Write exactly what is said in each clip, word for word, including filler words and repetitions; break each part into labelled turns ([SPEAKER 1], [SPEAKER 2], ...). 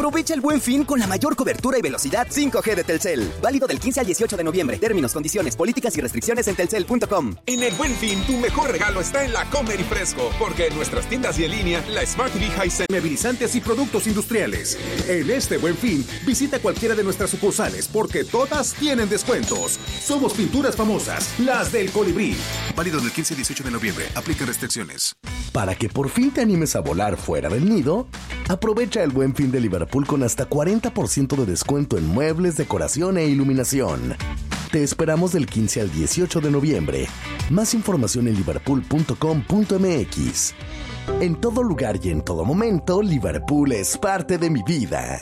[SPEAKER 1] Aprovecha el Buen Fin con la mayor cobertura y velocidad cinco G de Telcel. Válido del quince al dieciocho de noviembre. Términos, condiciones, políticas y restricciones en telcel punto com.
[SPEAKER 2] En el Buen Fin, tu mejor regalo está en la Comer y Fresco, porque en nuestras tiendas y en línea, la Smart T V Hisense,
[SPEAKER 3] Meabilizantes y productos industriales. En este Buen Fin, visita cualquiera de nuestras sucursales, porque todas tienen descuentos. Somos Pinturas Famosas, las del Colibrí.
[SPEAKER 4] Válido del quince al dieciocho de noviembre. Aplica restricciones.
[SPEAKER 5] Para que por fin te animes a volar fuera del nido, aprovecha el Buen Fin de Liverpool con hasta cuarenta por ciento de descuento en muebles, decoración e iluminación. Te esperamos del quince al dieciocho de noviembre. Más información en liverpool punto com punto m x. En todo lugar y en todo momento, Liverpool es parte de mi vida.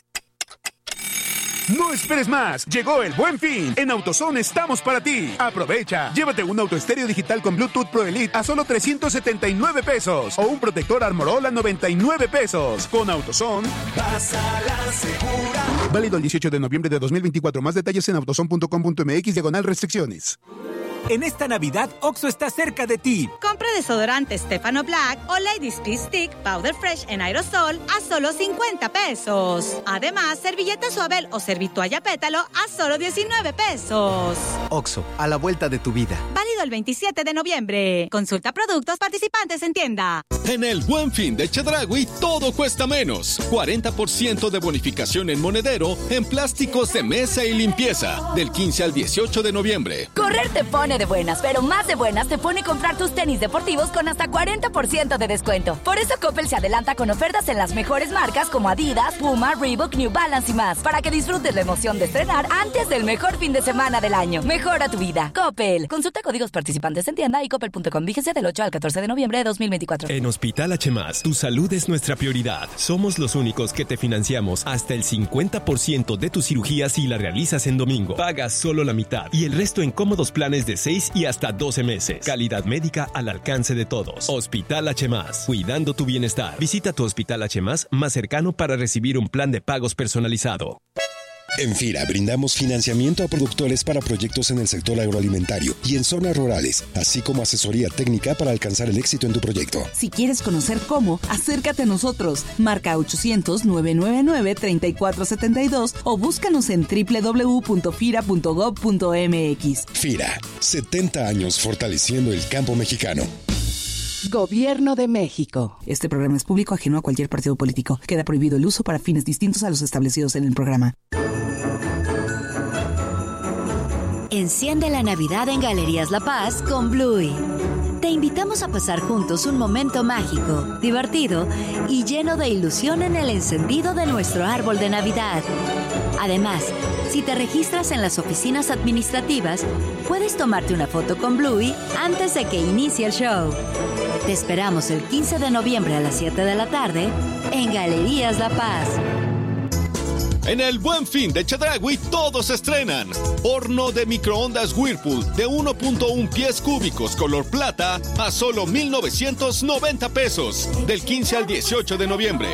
[SPEAKER 6] No esperes más, llegó el Buen Fin. En AutoZone estamos para ti. Aprovecha, llévate un autoestéreo digital con Bluetooth Pro Elite a solo trescientos setenta y nueve pesos o un protector Armorol a noventa y nueve pesos. Con AutoZone,
[SPEAKER 7] vas a la segura.
[SPEAKER 6] Válido el dieciocho de noviembre de dos mil veinticuatro. Más detalles en autozone punto com punto m x diagonal restricciones.
[SPEAKER 8] En esta Navidad, Oxxo está cerca de ti.
[SPEAKER 9] Compra desodorante Stefano Black o Ladies Peace Stick Powder Fresh en aerosol a solo cincuenta pesos. Además, servilleta Suabel o servitoalla Pétalo a solo diecinueve pesos.
[SPEAKER 10] Oxxo, a la vuelta de tu vida.
[SPEAKER 9] Válido el veintisiete de noviembre. Consulta productos participantes en tienda.
[SPEAKER 11] En el Buen Fin de Chedraui, todo cuesta menos. cuarenta por ciento de bonificación en monedero en plásticos de mesa y limpieza. Del quince al dieciocho de noviembre.
[SPEAKER 12] Correr te pone de buenas, pero más de buenas te pone comprar tus tenis deportivos con hasta cuarenta por ciento de descuento. Por eso Coppel se adelanta con ofertas en las mejores marcas como Adidas, Puma, Reebok, New Balance y más, para que disfrutes la emoción de estrenar antes del mejor fin de semana del año. Mejora tu vida. Coppel. Consulta códigos participantes en tienda y coppel punto com. Fíjese del ocho al catorce de noviembre de dos mil veinticuatro.
[SPEAKER 13] En Hospital H más, tu salud es nuestra prioridad. Somos los únicos que te financiamos hasta el cincuenta por ciento de tus cirugías si la realizas en domingo. Pagas solo la mitad y el resto en cómodos planes de seis y hasta doce meses. Calidad médica al alcance de todos. Hospital H más, cuidando tu bienestar. Visita tu Hospital H más más cercano para recibir un plan de pagos personalizado.
[SPEAKER 14] En FIRA brindamos financiamiento a productores para proyectos en el sector agroalimentario y en zonas rurales, así como asesoría técnica para alcanzar el éxito en tu proyecto.
[SPEAKER 15] Si quieres conocer cómo, acércate a nosotros. Marca ochocientos, nueve nueve nueve, treinta y cuatro setenta y dos o búscanos en doble u doble u doble u punto fira punto gob punto m x.
[SPEAKER 14] FIRA, setenta años fortaleciendo el campo mexicano.
[SPEAKER 15] Gobierno de México. Este programa es público, ajeno a cualquier partido político. Queda prohibido el uso para fines distintos a los establecidos en el programa.
[SPEAKER 16] Enciende la Navidad en Galerías La Paz con Bluey. Te invitamos a pasar juntos un momento mágico, divertido y lleno de ilusión en el encendido de nuestro árbol de Navidad. Además, si te registras en las oficinas administrativas, puedes tomarte una foto con Bluey antes de que inicie el show. Te esperamos el quince de noviembre a las siete de la tarde en Galerías La Paz.
[SPEAKER 11] En el Buen Fin de Chedraui todos estrenan. Horno de microondas Whirlpool de uno punto uno pies cúbicos color plata a solo mil novecientos noventa pesos. Del quince al dieciocho de noviembre.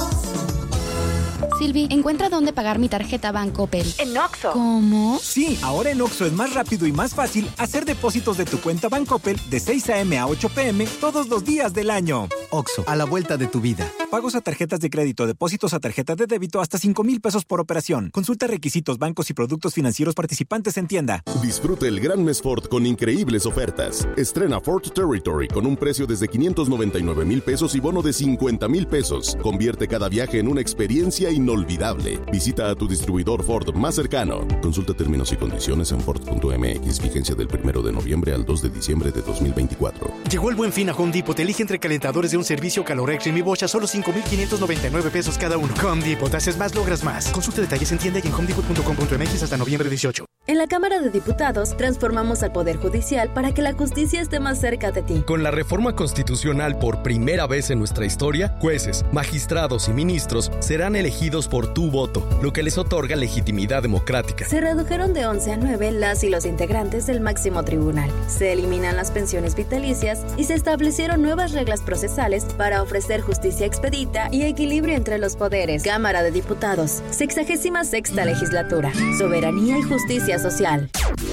[SPEAKER 17] Silvi, encuentra dónde pagar mi tarjeta Bancoppel.
[SPEAKER 18] En Oxxo.
[SPEAKER 17] ¿Cómo?
[SPEAKER 8] Sí, ahora en Oxxo es más rápido y más fácil hacer depósitos de tu cuenta Bancoppel de seis a eme a ocho pe eme todos los días del año.
[SPEAKER 10] Oxxo, a la vuelta de tu vida.
[SPEAKER 8] Pagos a tarjetas de crédito, depósitos a tarjetas de débito hasta cinco mil pesos por operación. Consulta requisitos, bancos y productos financieros participantes en tienda.
[SPEAKER 19] Disfruta el gran mes Ford con increíbles ofertas. Estrena Ford Territory con un precio desde quinientos noventa y nueve mil pesos y bono de cincuenta mil pesos. Convierte cada viaje en una experiencia inolvidable. Visita a tu distribuidor Ford más cercano. Consulta términos y condiciones en ford punto eme equis. Vigencia del primero de noviembre al dos de diciembre de dos mil veinticuatro.
[SPEAKER 20] Llegó el Buen Fin a Home Depot. Te elige entre calentadores de un servicio Calorex y Mi Bosch a solo cinco mil quinientos noventa y nueve pesos cada uno. Home Depot. Haces más, logras más. Consulta detalles en tienda y en home depot punto com punto m x hasta noviembre dieciocho.
[SPEAKER 21] En la Cámara de Diputados transformamos al Poder Judicial para que la justicia esté más cerca de ti.
[SPEAKER 22] Con la reforma constitucional por primera vez en nuestra historia, jueces, magistrados y ministros serán elegidos por tu voto, lo que les otorga legitimidad democrática.
[SPEAKER 21] Se redujeron de once a nueve las y los integrantes del máximo tribunal. Se eliminan las pensiones vitalicias y se establecieron nuevas reglas procesales para ofrecer justicia expedita y equilibrio entre los poderes. Cámara de Diputados, sexagésima sexta legislatura. Soberanía y justicia social.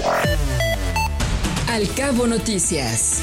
[SPEAKER 23] Al Cabo Noticias.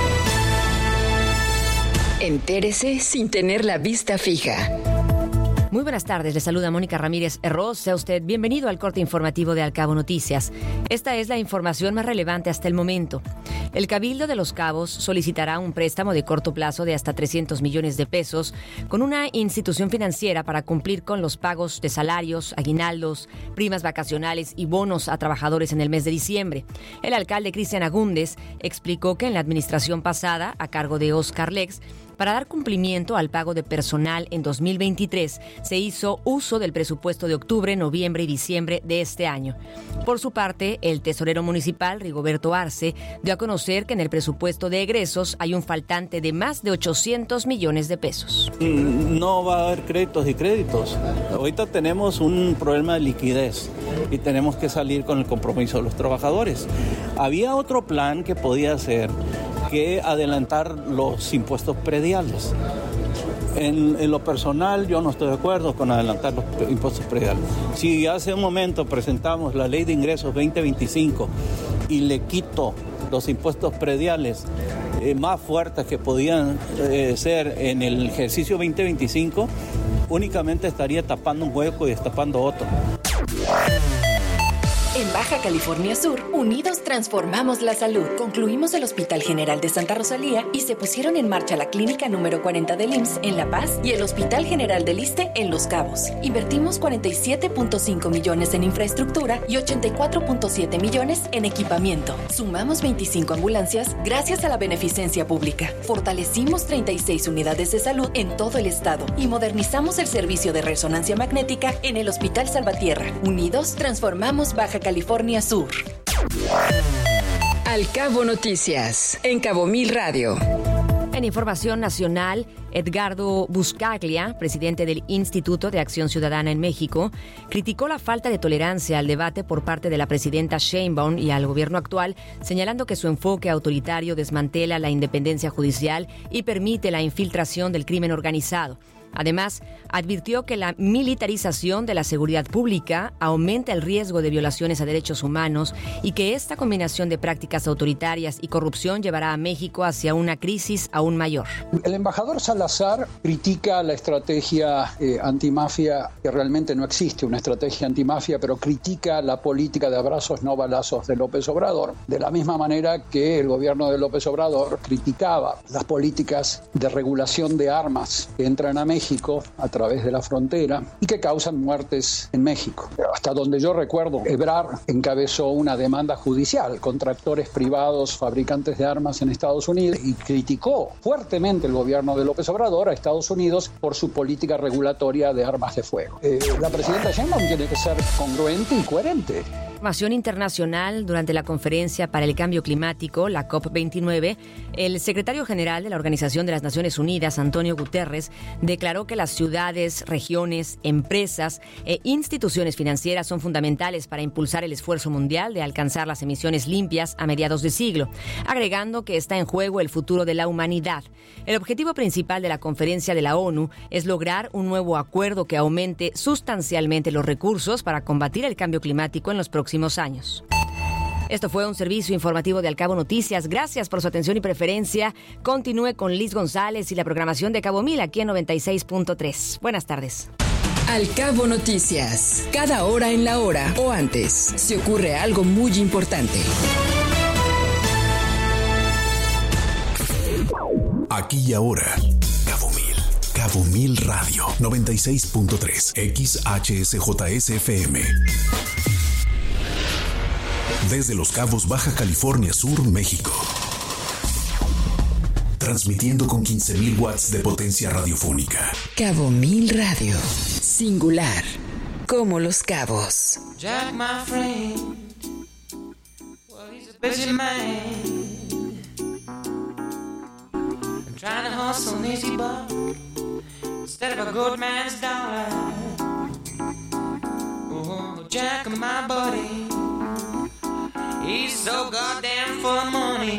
[SPEAKER 23] Entérese sin tener la vista fija.
[SPEAKER 1] Muy buenas tardes, le saluda Mónica Ramírez Herroz. Sea usted bienvenido al corte informativo de Al Cabo Noticias. Esta es la información más relevante hasta el momento. El Cabildo de Los Cabos solicitará un préstamo de corto plazo de hasta trescientos millones de pesos con una institución financiera para cumplir con los pagos de salarios, aguinaldos, primas vacacionales y bonos a trabajadores en el mes de diciembre. El alcalde Cristian Agúndez explicó que en la administración pasada, a cargo de Oscar Lex, para dar cumplimiento al pago de personal en dos mil veintitrés, se hizo uso del presupuesto de octubre, noviembre y diciembre de este año. Por su parte, el tesorero municipal, Rigoberto Arce, dio a conocer que en el presupuesto de egresos hay un faltante de más de ochocientos millones de pesos.
[SPEAKER 2] No va a haber créditos y créditos. Ahorita tenemos un problema de liquidez y tenemos que salir con el compromiso de los trabajadores. Había otro plan que podía hacer, que adelantar los impuestos prediales. En, en lo personal, yo no estoy de acuerdo con adelantar los impuestos prediales. Si hace un momento presentamos la Ley de Ingresos veinte veinticinco y le quito los impuestos prediales eh, más fuertes que podían eh, ser en el ejercicio veinte veinticinco, únicamente estaría tapando un hueco y destapando otro.
[SPEAKER 18] En Baja California Sur, unidos transformamos la salud. Concluimos el Hospital General de Santa Rosalía y se pusieron en marcha la clínica número cuarenta del I M S S en La Paz y el Hospital General del Iste en Los Cabos. Invertimos cuarenta y siete punto cinco millones en infraestructura y ochenta y cuatro punto siete millones en equipamiento. Sumamos veinticinco ambulancias gracias a la beneficencia pública. Fortalecimos treinta y seis unidades de salud en todo el estado y modernizamos el servicio de resonancia magnética en el Hospital Salvatierra. Unidos transformamos Baja California Sur.
[SPEAKER 23] Al Cabo Noticias, en Cabo Mil Radio.
[SPEAKER 1] En información nacional, Edgardo Buscaglia, presidente del Instituto de Acción Ciudadana en México, criticó la falta de tolerancia al debate por parte de la presidenta Sheinbaum y al gobierno actual, señalando que su enfoque autoritario desmantela la independencia judicial y permite la infiltración del crimen organizado. Además, advirtió que la militarización de la seguridad pública aumenta el riesgo de violaciones a derechos humanos y que esta combinación de prácticas autoritarias y corrupción llevará a México hacia una crisis aún mayor.
[SPEAKER 24] El embajador Salazar critica la estrategia eh, antimafia, que realmente no existe una estrategia antimafia, pero critica la política de abrazos no balazos de López Obrador, de la misma manera que el gobierno de López Obrador criticaba las políticas de regulación de armas que entran a México México a través de la frontera y que causan muertes en México. Hasta donde yo recuerdo, Ebrard encabezó una demanda judicial contra actores privados, fabricantes de armas en Estados Unidos y criticó fuertemente el gobierno de López Obrador a Estados Unidos por su política regulatoria de armas de fuego. Eh, la presidenta Sheinbaum tiene que ser congruente y coherente.
[SPEAKER 1] Información internacional. Durante la conferencia para el cambio climático, la COP veintinueve, el secretario general de la Organización de las Naciones Unidas, Antonio Guterres, declaró que las ciudades, regiones, empresas e instituciones financieras son fundamentales para impulsar el esfuerzo mundial de alcanzar las emisiones limpias a mediados de siglo, agregando que está en juego el futuro de la humanidad. El objetivo principal de la conferencia de la ONU es lograr un nuevo acuerdo que aumente sustancialmente los recursos para combatir el cambio climático en los próximos años. Esto fue un servicio informativo de Al Cabo Noticias. Gracias por su atención y preferencia. Continúe con Liz González y la programación de Cabo Mil aquí en noventa y seis punto tres. Buenas tardes.
[SPEAKER 23] Al Cabo Noticias. Cada hora en la hora o antes, se ocurre algo muy importante.
[SPEAKER 19] Aquí y ahora. Cabo Mil. Cabo Mil Radio. noventa y seis punto tres. X H S J S F M. Desde Los Cabos, Baja California Sur, México. Transmitiendo con quince mil watts de potencia radiofónica.
[SPEAKER 23] Cabo Mil Radio. Singular. Como Los Cabos.
[SPEAKER 25] Jack, my friend. Well, he's a busy man. I'm trying to hustle an easy buck instead of a good man's dollar. Oh, Jack, my buddy. He's so goddamn full of money,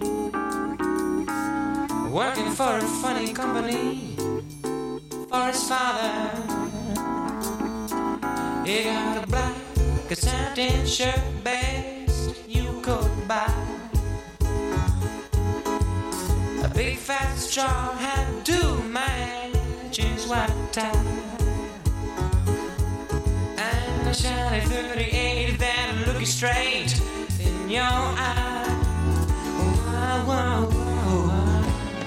[SPEAKER 25] working for a funny company for his father. He got a black satin shirt, best you could buy, a big fat straw hat to match his white tie. a shiny thirty-eight that look you straight in your eye. Wow, wow, wow, wow.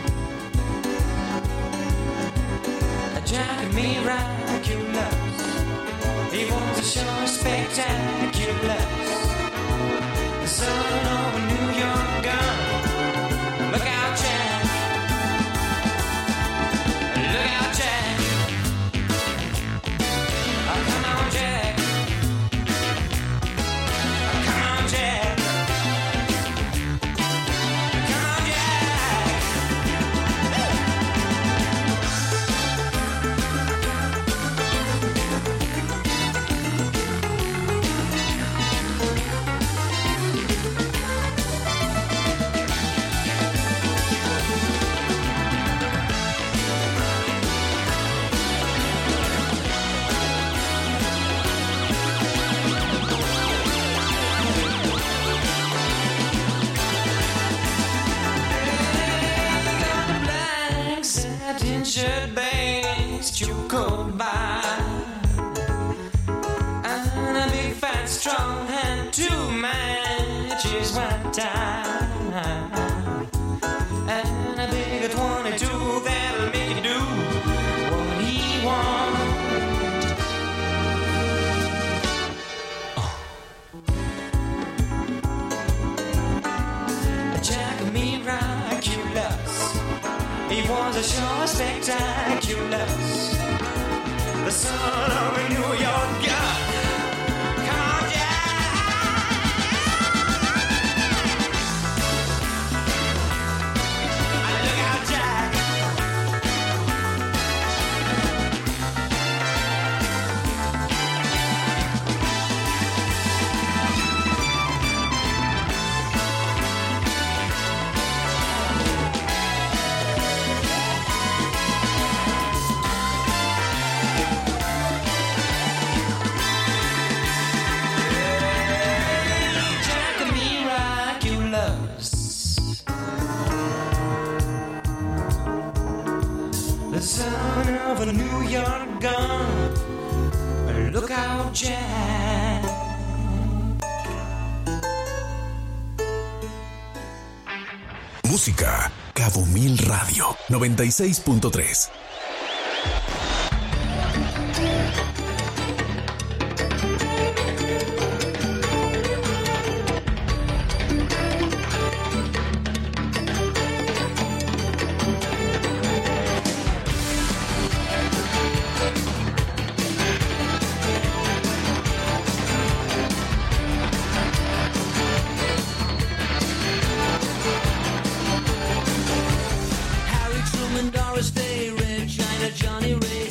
[SPEAKER 25] Jack me miraculous. He wants to show spectacular. The son of a New York gun. Look out, Jack. Look out, Jack. Oh, come on, Jack. Oh, come on, Jack. Come on, Jack. Shirt based you could buy, and a big fat strong hand to match his white tie, and a big twenty-two that'll make you do what he wants. Oh. Jack miraculous. He was a sure spectacular. The son of a New York guy. Come on, Jack. Look out, Jack. The son of a New York gun. Look out, Jack.
[SPEAKER 3] Música Cabo Mil Radio noventa y seis punto tres.
[SPEAKER 25] Doris Day, Red China, Johnny Ray.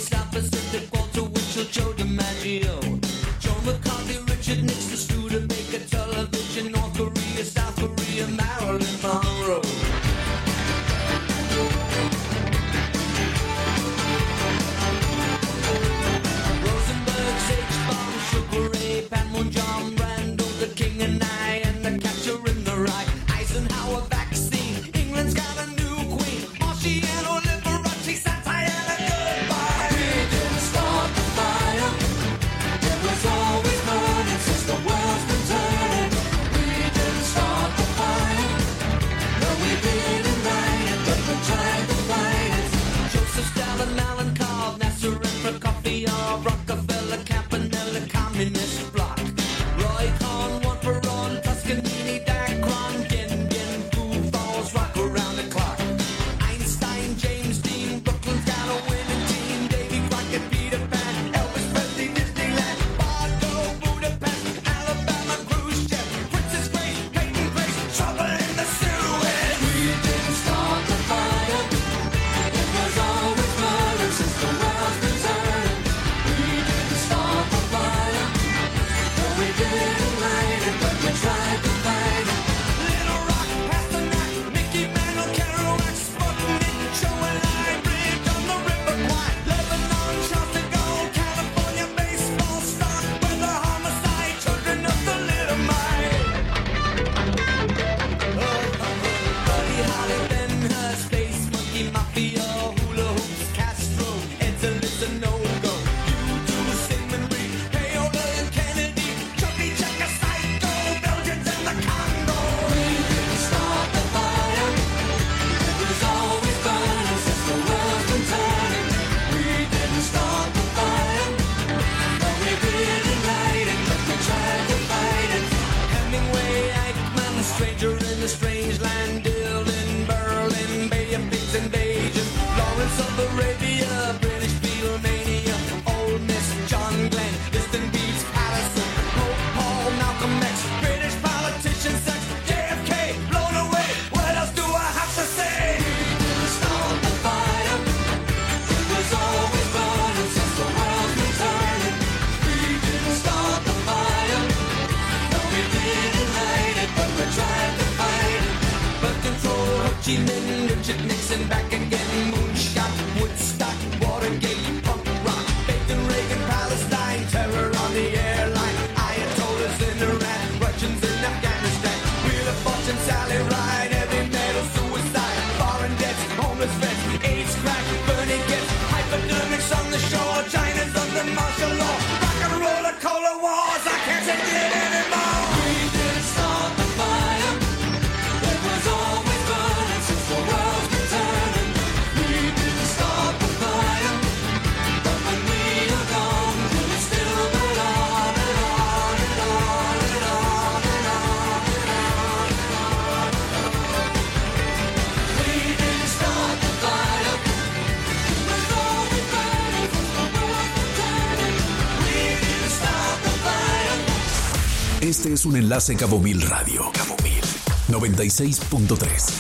[SPEAKER 25] Archie, Lynn, Richard Nixon, back again, Moonshot, Woodstock, Watergate, punk rock, Nathan Reagan, Palestine, terror on the airline, Ayatollahs in Iran, Russians in Afghanistan, Wheel of Fortune, Sally Ride, heavy metal, suicide, foreign debts, homeless vets, AIDS, crack, burning gets, hypodermics on the shore, China's under martial law, rock and roll, a cola wars, I can't take it anymore. We didn't start the fire, it was always burning since the world's been turning. We didn't start the fire, but when we are gone, will it still burn on and on and on and on and on and on and on. We didn't start the fire, it was always burning since the world's been turning. We didn't start the fire.
[SPEAKER 3] Este es un enlace Cabo Mil Radio. Cabo Mil noventa y seis punto tres.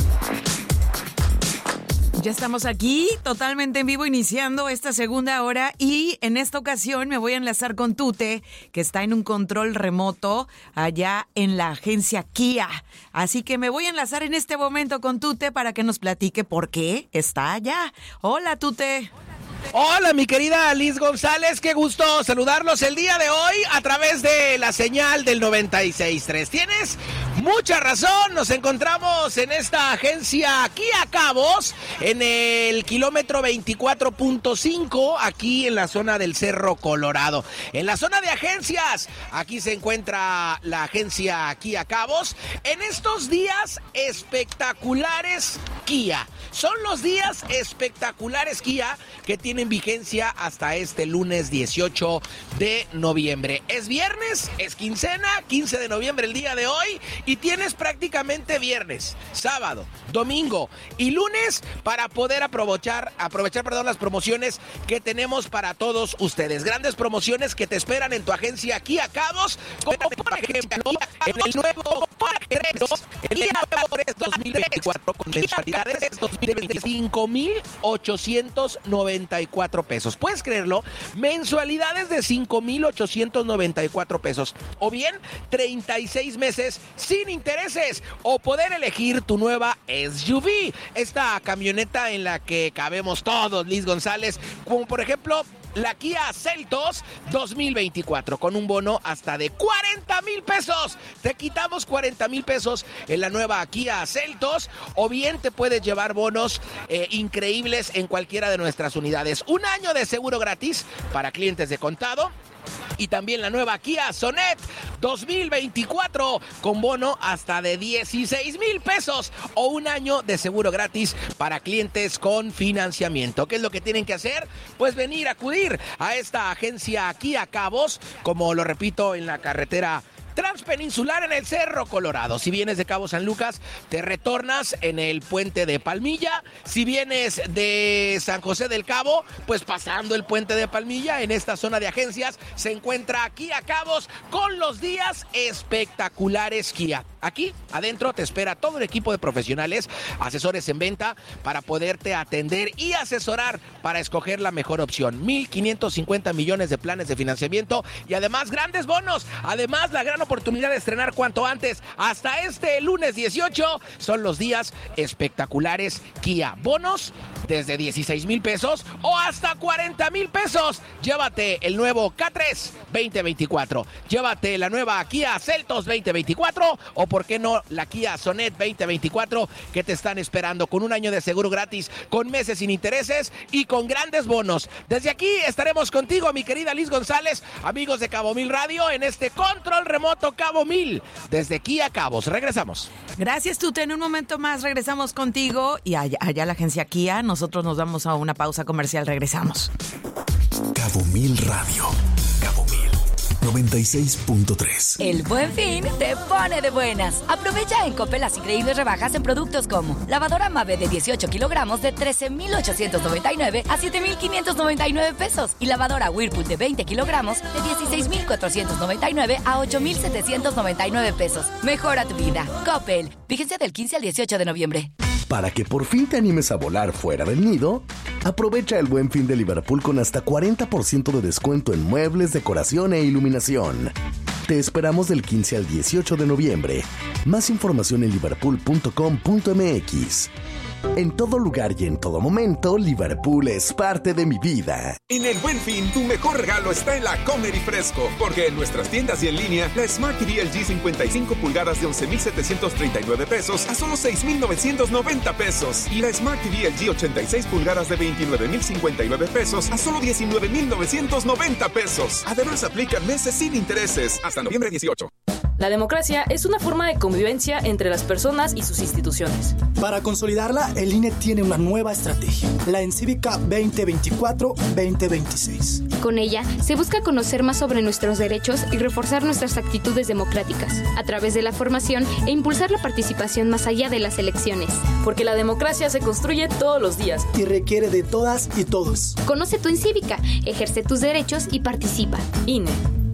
[SPEAKER 4] Ya estamos aquí, totalmente en vivo, iniciando esta segunda hora y en esta ocasión me voy a enlazar con Tute, que está en un control remoto allá en la agencia Kia. Así que me voy a enlazar en este momento con Tute para que nos platique por qué está allá. Hola, Tute.
[SPEAKER 5] Hola, mi querida Liz González, qué gusto saludarlos el día de hoy a través de la señal del noventa y seis punto tres. Tienes mucha razón, nos encontramos en esta agencia Kia Cabos, en el kilómetro veinticuatro punto cinco, aquí en la zona del Cerro Colorado. En la zona de agencias, aquí se encuentra la agencia Kia Cabos. En estos días espectaculares Kia, son los días espectaculares Kia que tienen vigencia hasta este lunes dieciocho de noviembre. Es viernes, es quincena, quince de noviembre el día de hoy, y tienes prácticamente viernes, sábado, domingo y lunes para poder aprovechar, aprovechar perdón, las promociones que tenemos para todos ustedes. Grandes promociones que te esperan en tu agencia Kia Cabos, como por ejemplo en el nuevo el Kia tres dos mil veinticuatro con mensualidades de veinticinco mil ochocientos noventa y cuatro pesos. ¿Puedes creerlo? Mensualidades de cinco mil ochocientos noventa y cuatro pesos. O bien treinta y seis meses sin intereses. O poder elegir tu nueva S U V. Esta camioneta en la que cabemos todos, Liz González. Como por ejemplo la Kia Seltos dos mil veinticuatro con un bono hasta de cuarenta mil pesos. Te quitamos cuarenta mil pesos en la nueva Kia Seltos, o bien te puedes llevar bonos eh, increíbles en cualquiera de nuestras unidades. Un año de seguro gratis para clientes de contado. Y también la nueva Kia Sonet dos mil veinticuatro con bono hasta de dieciséis mil pesos o un año de seguro gratis para clientes con financiamiento. ¿Qué es lo que tienen que hacer? Pues venir a acudir a esta agencia Kia Cabos, como lo repito, en la carretera transpeninsular en el Cerro Colorado. Si vienes de Cabo San Lucas, te retornas en el puente de Palmilla. Si vienes de San José del Cabo, pues pasando el puente de Palmilla, en esta zona de agencias se encuentra Kia Cabos con los días espectaculares Kia. Aquí adentro te espera todo el equipo de profesionales, asesores en venta, para poderte atender y asesorar para escoger la mejor opción. mil quinientos cincuenta millones de planes de financiamiento y además grandes bonos. Además, la gran oportunidad de estrenar cuanto antes. Hasta este lunes dieciocho son los días espectaculares Kia. Bonos desde dieciséis mil pesos o hasta cuarenta mil pesos. Llévate el nuevo K tres veinte veinticuatro. Llévate la nueva Kia Seltos veinte veinticuatro o, por qué no, la Kia Sonet veinte veinticuatro, que te están esperando con un año de seguro gratis, con meses sin intereses y con grandes bonos. Desde aquí estaremos contigo, mi querida Liz González, amigos de Cabo Mil Radio, en este control remoto Cabo Mil, desde Kia Cabos. Regresamos.
[SPEAKER 4] Gracias, Tute. En un momento más regresamos contigo y allá, allá la agencia Kia. Nosotros nos vamos a una pausa comercial. Regresamos.
[SPEAKER 3] Cabo Mil Radio. Cabo Mil noventa y seis punto tres.
[SPEAKER 12] El Buen Fin te pone de buenas. Aprovecha en Coppel las increíbles rebajas en productos como lavadora Mave de dieciocho kilogramos de trece mil ochocientos noventa y nueve a siete mil quinientos noventa y nueve pesos y lavadora Whirlpool de veinte kilogramos de dieciséis mil cuatrocientos noventa y nueve a ocho mil setecientos noventa y nueve pesos. Mejora tu vida. Coppel. Vigencia del quince al dieciocho de noviembre.
[SPEAKER 6] Para que por fin te animes a volar fuera del nido, aprovecha el Buen Fin de Liverpool con hasta cuarenta por ciento de descuento en muebles, decoración e iluminación. Te esperamos del quince al dieciocho de noviembre. Más información en liverpool punto com punto m x. En todo lugar y en todo momento, Liverpool es parte de mi vida.
[SPEAKER 7] En el Buen Fin, tu mejor regalo está en la Comer y Fresco, porque en nuestras tiendas y en línea, la Smart T V L G cincuenta y cinco pulgadas de once mil setecientos treinta y nueve pesos a solo seis mil novecientos noventa pesos. Y la Smart T V L G ochenta y seis pulgadas de veintinueve mil cincuenta y nueve pesos a solo diecinueve mil novecientos noventa pesos. Además, aplican meses sin intereses hasta noviembre dieciocho.
[SPEAKER 9] La democracia es una forma de convivencia entre las personas y sus instituciones.
[SPEAKER 13] Para consolidarla, el I N E tiene una nueva estrategia, la Encívica veinte veinticuatro veinte veintiséis.
[SPEAKER 17] Con ella, se busca conocer más sobre nuestros derechos y reforzar nuestras actitudes democráticas, a través de la formación e impulsar la participación más allá de las elecciones.
[SPEAKER 9] Porque la democracia se construye todos los días.
[SPEAKER 13] Y requiere de todas y todos.
[SPEAKER 17] Conoce tu Encívica, ejerce tus derechos y participa.
[SPEAKER 9] I N E.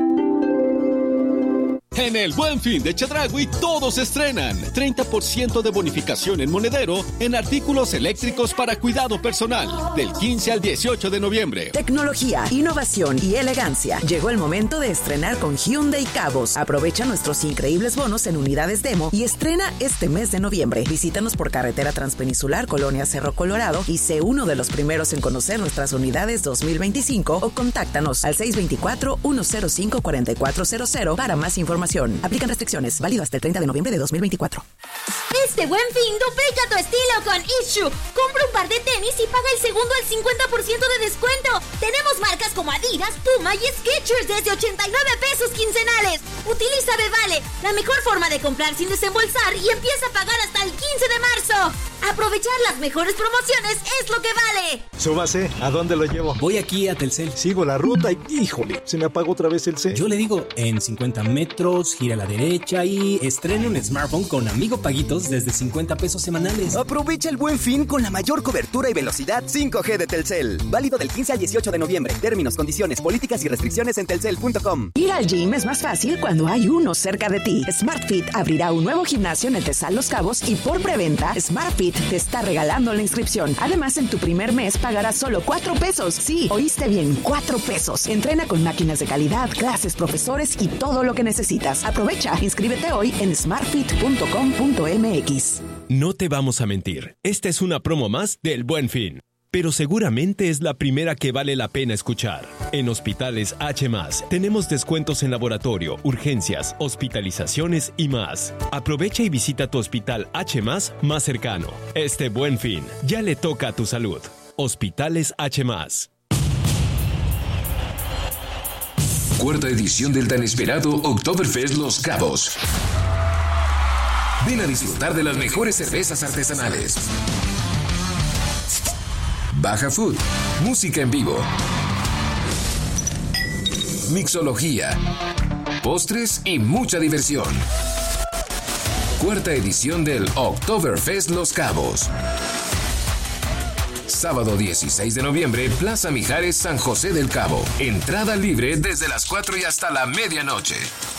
[SPEAKER 11] En el Buen Fin de Chedraui todos estrenan treinta por ciento de bonificación en monedero en artículos eléctricos para cuidado personal del quince al dieciocho de noviembre.
[SPEAKER 14] Tecnología, innovación y elegancia. Llegó el momento de estrenar con Hyundai Cabos. Aprovecha nuestros increíbles bonos en unidades demo y estrena este mes de noviembre. Visítanos por carretera transpeninsular Colonia Cerro Colorado y sé uno de los primeros en conocer nuestras unidades dos mil veinticinco o contáctanos al seis dos cuatro, uno cero cinco, cuatro cuatro cero cero para más información. Aplican restricciones. Válido hasta el treinta de noviembre de dos mil veinticuatro.
[SPEAKER 15] Este Buen Fin duplica tu estilo con Issue. Compra un par de tenis y paga el segundo al cincuenta por ciento de descuento. Tenemos marcas como Adidas, Puma y Skechers desde ochenta y nueve pesos quincenales. Utiliza Bevale, la mejor forma de comprar sin desembolsar, y empieza a pagar hasta el quince de marzo. Aprovechar las mejores promociones es lo que vale.
[SPEAKER 20] Súbase, ¿a dónde lo llevo?
[SPEAKER 26] Voy aquí a Telcel.
[SPEAKER 20] Sigo la ruta y, híjole, se me apagó otra vez el cel.
[SPEAKER 26] Yo le digo, en cincuenta metros, gira a la derecha y estrene un smartphone con Amigo Paguitos desde cincuenta pesos semanales.
[SPEAKER 27] Aprovecha el Buen Fin con la mayor cobertura y velocidad cinco G de Telcel. Válido del quince al dieciocho de noviembre. Términos, condiciones, políticas y restricciones en telcel punto com.
[SPEAKER 14] Ir al gym es más fácil cuando hay uno cerca de ti. SmartFit abrirá un nuevo gimnasio en el Tesal Los Cabos y por preventa, SmartFit te está regalando la inscripción. Además, en tu primer mes pagarás solo cuatro pesos. Sí, oíste bien, cuatro pesos. Entrena con máquinas de calidad, clases, profesores y todo lo que necesitas. Aprovecha, inscríbete hoy en smartfit punto com punto m x.
[SPEAKER 28] No te vamos a mentir, esta es una promo más del Buen Fin, pero seguramente es la primera que vale la pena escuchar. En Hospitales H más, tenemos descuentos en laboratorio, urgencias, hospitalizaciones y más. Aprovecha y visita tu Hospital H más más cercano. Este Buen Fin ya le toca a tu salud. Hospitales H más.
[SPEAKER 3] Cuarta edición del tan esperado Oktoberfest Los Cabos. Ven a disfrutar de las mejores cervezas artesanales. Baja Food, música en vivo. Mixología, postres y mucha diversión. Cuarta edición del Oktoberfest Los Cabos. Sábado dieciséis de noviembre, Plaza Mijares, San José del Cabo. Entrada libre desde las cuatro y hasta la medianoche.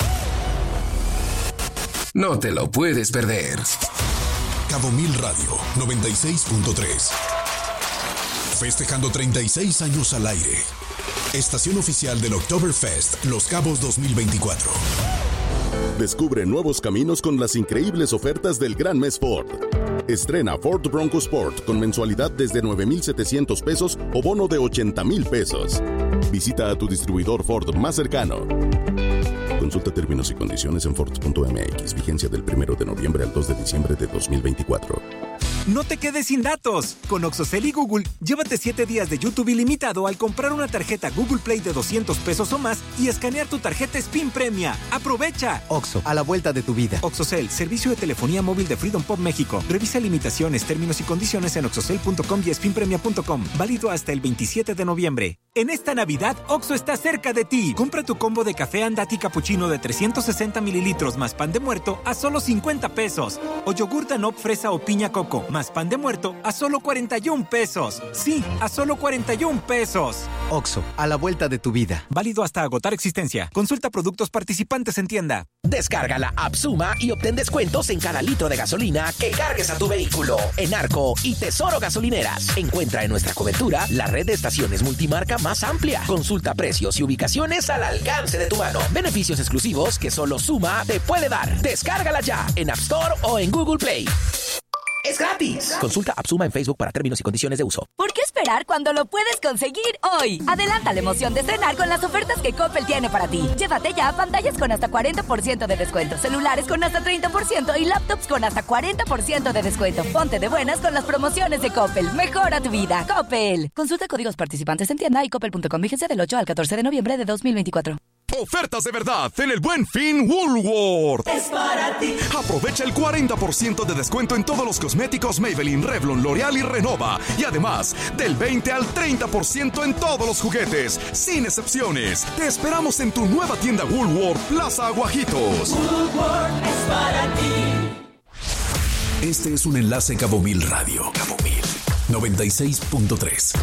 [SPEAKER 3] No te lo puedes perder. Cabo Mil Radio noventa y seis punto tres. Festejando treinta y seis años al aire. Estación oficial del Oktoberfest Los Cabos dos mil veinticuatro.
[SPEAKER 19] Descubre nuevos caminos con las increíbles ofertas del Gran Mes Ford. Estrena Ford Bronco Sport con mensualidad desde nueve mil setecientos pesos o bono de ochenta mil pesos. Visita a tu distribuidor Ford más cercano. Consulta términos y condiciones en ford punto m x. Vigencia del primero de noviembre al dos de diciembre de dos mil veinticuatro.
[SPEAKER 8] No te quedes sin datos. Con Oxocel y Google, llévate siete días de YouTube ilimitado al comprar una tarjeta Google Play de doscientos pesos o más y escanear tu tarjeta Spin Premia. ¡Aprovecha!
[SPEAKER 10] Oxo, a la vuelta de tu vida.
[SPEAKER 8] Oxocel, servicio de telefonía móvil de Freedom Pop México. Revisa limitaciones, términos y condiciones en oxocel punto com y spin premia punto com. Válido hasta el veintisiete de noviembre. En esta Navidad, Oxo está cerca de ti. Compra tu combo de café Andati Cappuccino de trescientos sesenta mililitros más pan de muerto a solo cincuenta pesos. O yogur Danop fresa o piña coco más pan de muerto a solo cuarenta y un pesos. Sí, a solo cuarenta y un pesos.
[SPEAKER 10] Oxxo, a la vuelta de tu vida.
[SPEAKER 8] Válido hasta agotar existencia. Consulta productos participantes en tienda.
[SPEAKER 5] Descarga la app Suma y obtén descuentos en cada litro de gasolina que cargues a tu vehículo. En Arco y Tesoro Gasolineras. Encuentra en nuestra cobertura la red de estaciones multimarca más amplia. Consulta precios y ubicaciones al alcance de tu mano. Beneficios exclusivos que solo Suma te puede dar. Descárgala ya en App Store o en Google Play. ¡Es gratis! Consulta App Suma en Facebook para términos y condiciones de uso.
[SPEAKER 12] ¿Por qué esperar cuando lo puedes conseguir hoy? Adelanta la emoción de estrenar con las ofertas que Coppel tiene para ti. Llévate ya pantallas con hasta cuarenta por ciento de descuento, celulares con hasta treinta por ciento y laptops con hasta cuarenta por ciento de descuento. Ponte de buenas con las promociones de Coppel. Mejora tu vida. Coppel. Consulta códigos participantes en tienda y coppel punto com. Vigencia del ocho al catorce de noviembre de dos mil veinticuatro.
[SPEAKER 3] Ofertas de verdad en el Buen Fin Woolworth.
[SPEAKER 15] Es para ti.
[SPEAKER 3] Aprovecha el cuarenta por ciento de descuento en todos los cosméticos Maybelline, Revlon, L'Oreal y Renova. Y además, del veinte al treinta por ciento en todos los juguetes, sin excepciones. Te esperamos en tu nueva tienda Woolworth, Plaza Aguajitos.
[SPEAKER 15] Woolworth es para ti.
[SPEAKER 3] Este es un enlace Cabo Mil Radio. Cabo Mil noventa y seis punto tres.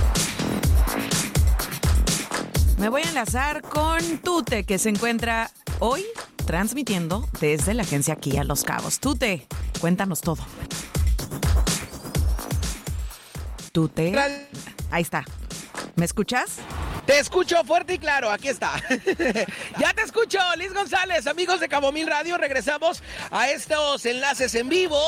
[SPEAKER 4] Me voy a enlazar con Tute, que se encuentra hoy transmitiendo desde la agencia Kia Los Cabos. Tute, cuéntanos todo. Tute, ahí está. ¿Me escuchas?
[SPEAKER 5] Te escucho fuerte y claro, aquí está. Ya te escucho, Liz González, amigos de Cabo Mil Radio. Regresamos a estos enlaces en vivo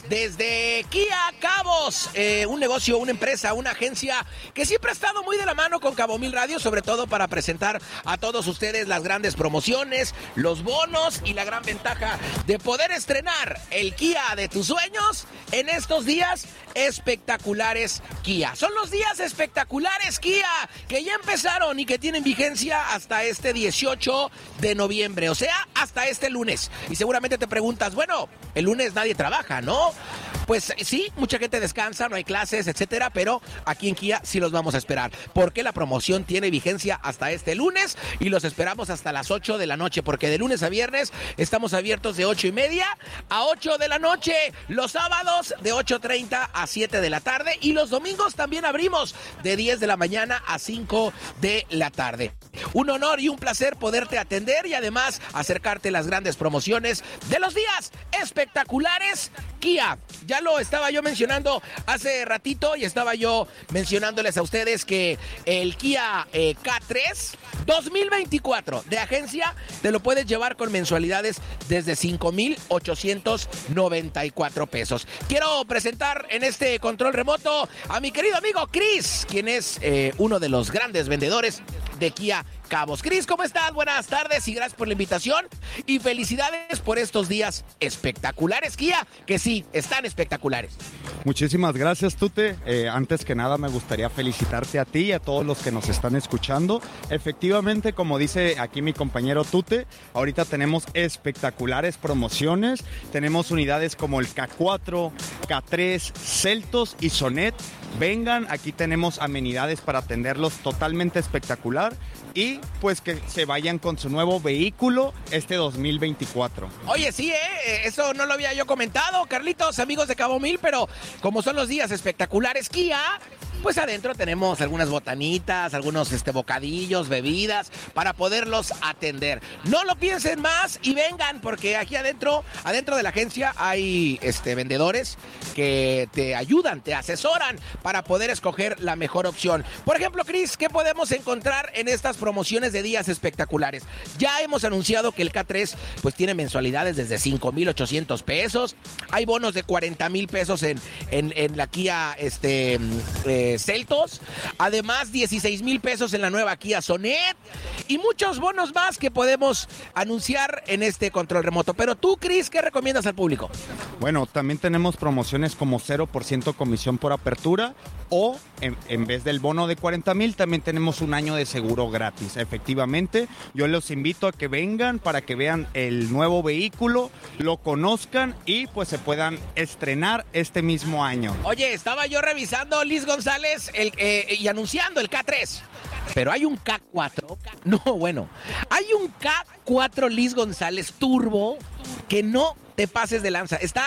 [SPEAKER 5] desde Kia Cabos, eh, un negocio, una empresa, una agencia que siempre ha estado muy de la mano con Cabo Mil Radio, sobre todo para presentar a todos ustedes las grandes promociones, los bonos y la gran ventaja de poder estrenar el Kia de tus sueños en estos días espectaculares Kia. Son los días espectaculares Kia que ya empezaron y que tienen vigencia hasta este dieciocho de noviembre, o sea, hasta este lunes. Y seguramente te preguntas, bueno, el lunes nadie trabaja, ¿no? Pues sí, mucha gente descansa, no hay clases, etcétera, pero aquí en Kia sí los vamos a esperar, porque la promoción tiene vigencia hasta este lunes y los esperamos hasta las ocho de la noche, porque de lunes a viernes estamos abiertos de ocho y media a ocho de la noche, los sábados de ocho treinta a siete de la tarde y los domingos también abrimos de diez de la mañana a cinco de la tarde. Un honor y un placer poderte atender y además acercarte las grandes promociones de los días espectaculares Kia. Ya lo estaba yo mencionando hace ratito y estaba yo mencionándoles a ustedes que el Kia eh, K tres dos mil veinticuatro de agencia te lo puedes llevar con mensualidades desde cinco mil ochocientos noventa y cuatro pesos. Quiero presentar en este control remoto a mi querido amigo Chris, quien es eh, uno de los grandes vendedores de Kia Cabos. Chris, ¿cómo estás? Buenas tardes y gracias por la invitación y felicidades por estos días espectaculares Kia, que sí, están espectaculares.
[SPEAKER 1] Muchísimas gracias, Tute. Eh, antes que nada me gustaría felicitarte a ti y a todos los que nos están escuchando. Efectivamente, como dice aquí mi compañero Tute, ahorita tenemos espectaculares promociones. Tenemos unidades como el K cuatro, K tres, Celtos y Sonet. Vengan, aquí tenemos amenidades para atenderlos totalmente espectacular y pues que se vayan con su nuevo vehículo este dos mil veinticuatro.
[SPEAKER 5] Oye, sí, ¿eh? Eso no lo había yo comentado, Carlitos, amigos de Cabo Mil, pero como son los días espectaculares Kia, pues adentro tenemos algunas botanitas, algunos este, bocadillos, bebidas, para poderlos atender. No lo piensen más y vengan, porque aquí adentro, adentro de la agencia hay este, vendedores que te ayudan, te asesoran para poder escoger la mejor opción. Por ejemplo, Chris, ¿qué podemos encontrar en estas promociones de días espectaculares? Ya hemos anunciado que el K tres pues tiene mensualidades desde cinco mil ochocientos pesos. Hay bonos de cuarenta mil pesos en, en, en la Kia este, eh, Celtos, además dieciséis mil pesos en la nueva Kia Sonet y muchos bonos más que podemos anunciar en este control remoto. Pero tú, Chris, ¿qué recomiendas al público?
[SPEAKER 1] Bueno, también tenemos promociones como cero por ciento comisión por apertura o en, en vez del bono de cuarenta mil también tenemos un año de seguro gratis. Efectivamente, yo los invito a que vengan para que vean el nuevo vehículo, lo conozcan y pues se puedan estrenar este mismo año.
[SPEAKER 5] Oye, estaba yo revisando, Liz González, el, eh, y anunciando el K tres. Pero hay un K cuatro, no, bueno, hay un K cuatro Liz González Turbo que no te pases de lanza. Está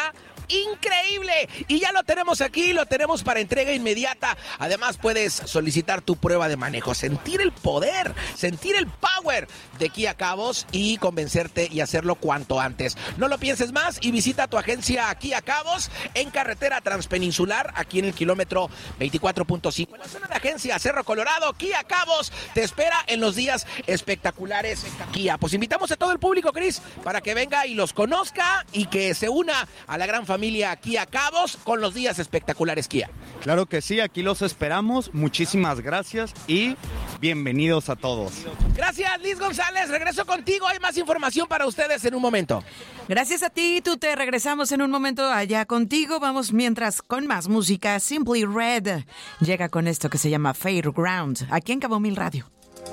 [SPEAKER 5] increíble. Y ya lo tenemos aquí, lo tenemos para entrega inmediata. Además, puedes solicitar tu prueba de manejo, sentir el poder, sentir el power de Kia Cabos y convencerte y hacerlo cuanto antes. No lo pienses más y visita tu agencia Kia Cabos en carretera transpeninsular, aquí en el kilómetro veinticuatro punto cinco. En la zona de agencia Cerro Colorado, Kia Cabos te espera en los días espectaculares Kia. Pues invitamos a todo el público, Cris, para que venga y los conozca y que se una a la gran familia Kia Cabos con los días espectaculares Kia.
[SPEAKER 1] Claro que sí, aquí los esperamos. Muchísimas gracias y bienvenidos a todos.
[SPEAKER 5] Gracias, Liz González. Regreso contigo. Hay más información para ustedes en un momento.
[SPEAKER 4] Gracias a ti, tú te regresamos en un momento allá contigo. Vamos mientras con más música. Simply Red llega con esto que se llama Fairground, aquí en Cabo Mil Radio.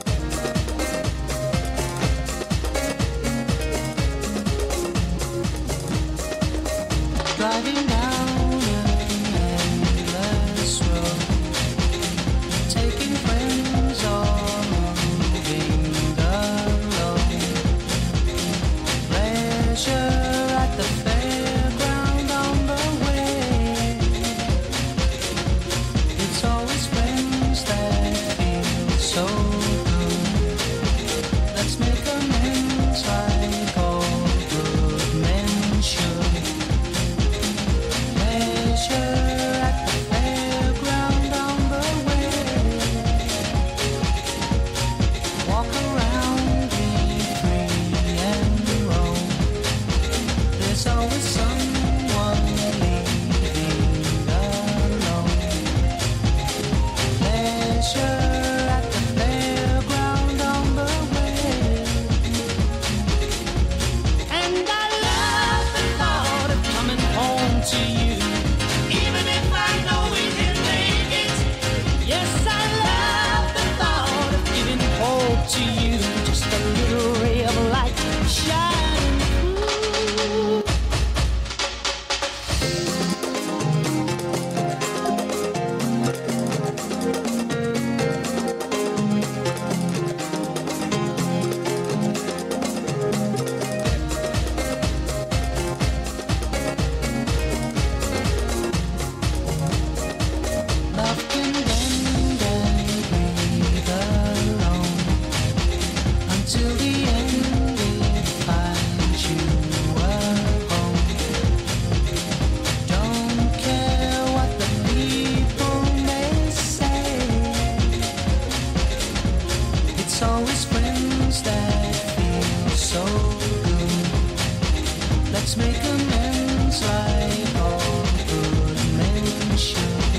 [SPEAKER 2] Driving down an endless road, taking friends or moving alone. Pleasure at the fairground on the way. It's always friends that feel so good. Let's make amends like all good men should. At the fairground on the way. Walk around, be free and roam. There's always someone leaving alone. Pleasure at the fairground on the way. And I love the thought of coming home to you. To you, just a little ray of light shining through. Love can bend and breathe alone till the end it finds you at home. Don't care what the people may say. It's always friends that feel so good. Let's make amends like all good men should.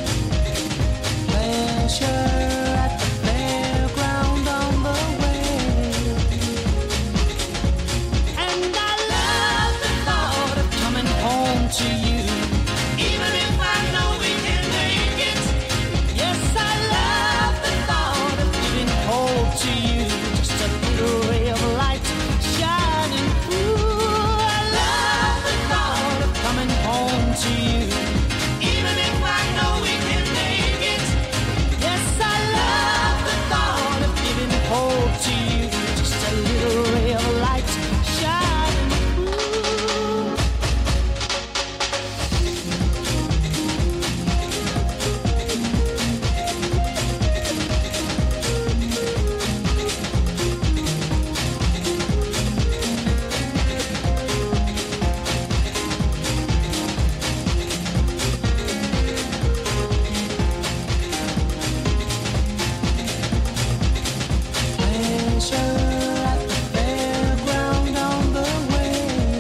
[SPEAKER 2] Pleasure at the fairground on the way. And I love the thought of coming home to you, even if I know we can make it. Yes, I love the thought of giving hope to you, just a little ray of light shining through. I love the thought of coming home to you, even if I know we can make it. Yes, I love the thought of giving hope to you, just a little ray of light shining through. Pleasure at the fairground on the way.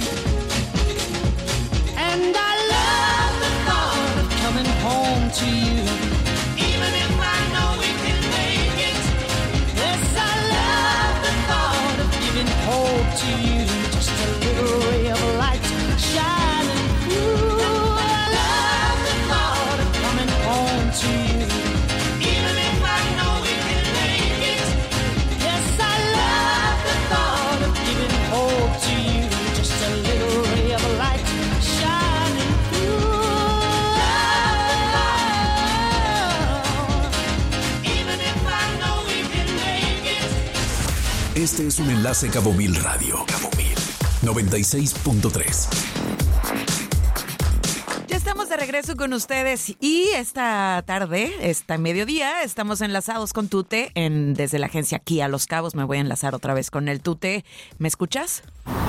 [SPEAKER 2] And I love the thought of coming home to you, even if I know we can make it. Yes, I love the thought of giving hope to you, just a little ray of light shining through. I love the thought of coming home to you, even if I know we can make it. Yes, I love the thought of giving hope to you, just a little ray of light shining through. Even if I know we can make it.
[SPEAKER 3] Este es un enlace Cabo Mil Radio. Cabo Mil noventa y seis punto tres.
[SPEAKER 4] de regreso con ustedes y esta tarde, esta mediodía, estamos enlazados con Tute en, desde la agencia Kia Los Cabos. Me voy a enlazar otra vez con el Tute. ¿Me escuchas?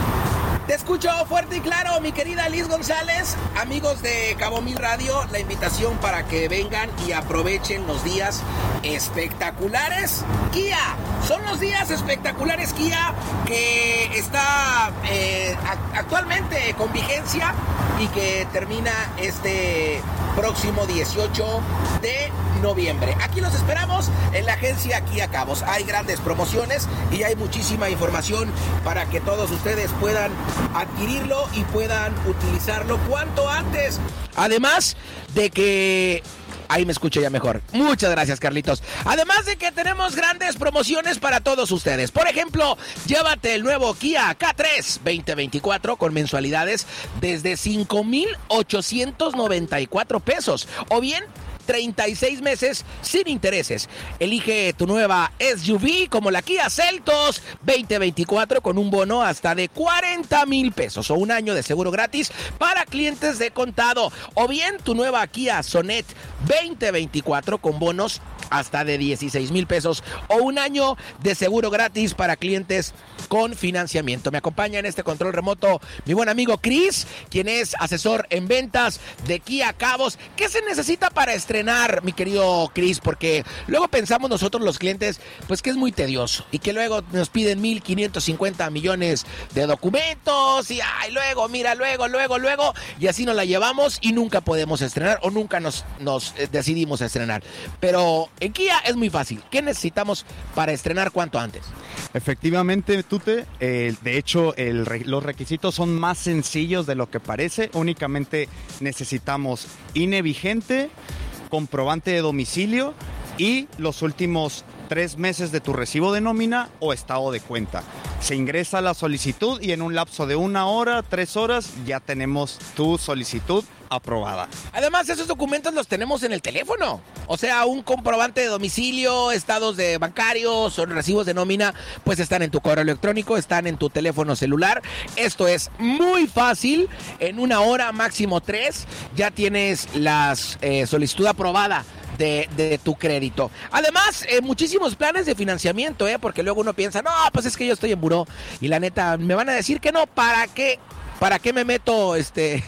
[SPEAKER 5] Te escucho fuerte y claro, mi querida Liz González. Amigos de Cabo Mil Radio, la invitación para que vengan y aprovechen los días espectaculares Kia. Son los días espectaculares Kia que está eh, actualmente con vigencia y que termina este próximo dieciocho de noviembre. Aquí los esperamos en la agencia Kia Cabos. Hay grandes promociones y hay muchísima información para que todos ustedes puedan adquirirlo y puedan utilizarlo cuanto antes. Además de que... Ahí me escucho ya mejor. Muchas gracias, Carlitos. Además de que tenemos grandes promociones para todos ustedes. Por ejemplo, llévate el nuevo Kia K tres veinte veinticuatro con mensualidades desde cinco mil ochocientos noventa y cuatro pesos. O bien, treinta y seis meses sin intereses. Elige tu nueva S U V como la Kia Seltos veinte veinticuatro con un bono hasta de cuarenta mil pesos o un año de seguro gratis para clientes de contado. O bien tu nueva Kia Sonet veinte veinticuatro con bonos hasta de dieciséis mil pesos o un año de seguro gratis para clientes con financiamiento. Me acompaña en este control remoto mi buen amigo Chris, quien es asesor en ventas de Kia Cabos. ¿Qué se necesita para estrenar, mi querido Chris? Porque luego pensamos nosotros los clientes, pues que es muy tedioso y que luego nos piden mil quinientos cincuenta millones de documentos y ay, luego, mira, luego, luego, luego, y así nos la llevamos y nunca podemos estrenar o nunca nos, nos eh, decidimos estrenar. Pero en Kia es muy fácil. ¿Qué necesitamos para estrenar cuanto antes?
[SPEAKER 1] Efectivamente, Tute, eh, de hecho el, los requisitos son más sencillos de lo que parece. Únicamente necesitamos I N E vigente, comprobante de domicilio y los últimos tres meses de tu recibo de nómina o estado de cuenta. Se ingresa la solicitud y en un lapso de una hora, tres horas, ya tenemos tu solicitud aprobada.
[SPEAKER 5] Además, esos documentos los tenemos en el teléfono. O sea, un comprobante de domicilio, estados de bancarios o recibos de nómina, pues están en tu correo electrónico, están en tu teléfono celular. Esto es muy fácil. En una hora, máximo tres, ya tienes la eh, solicitud aprobada De, de tu crédito. Además, eh, muchísimos planes de financiamiento, ¿eh? Porque luego uno piensa, no, pues es que yo estoy en buró y la neta, me van a decir que no, ¿para qué? ¿Para qué me meto este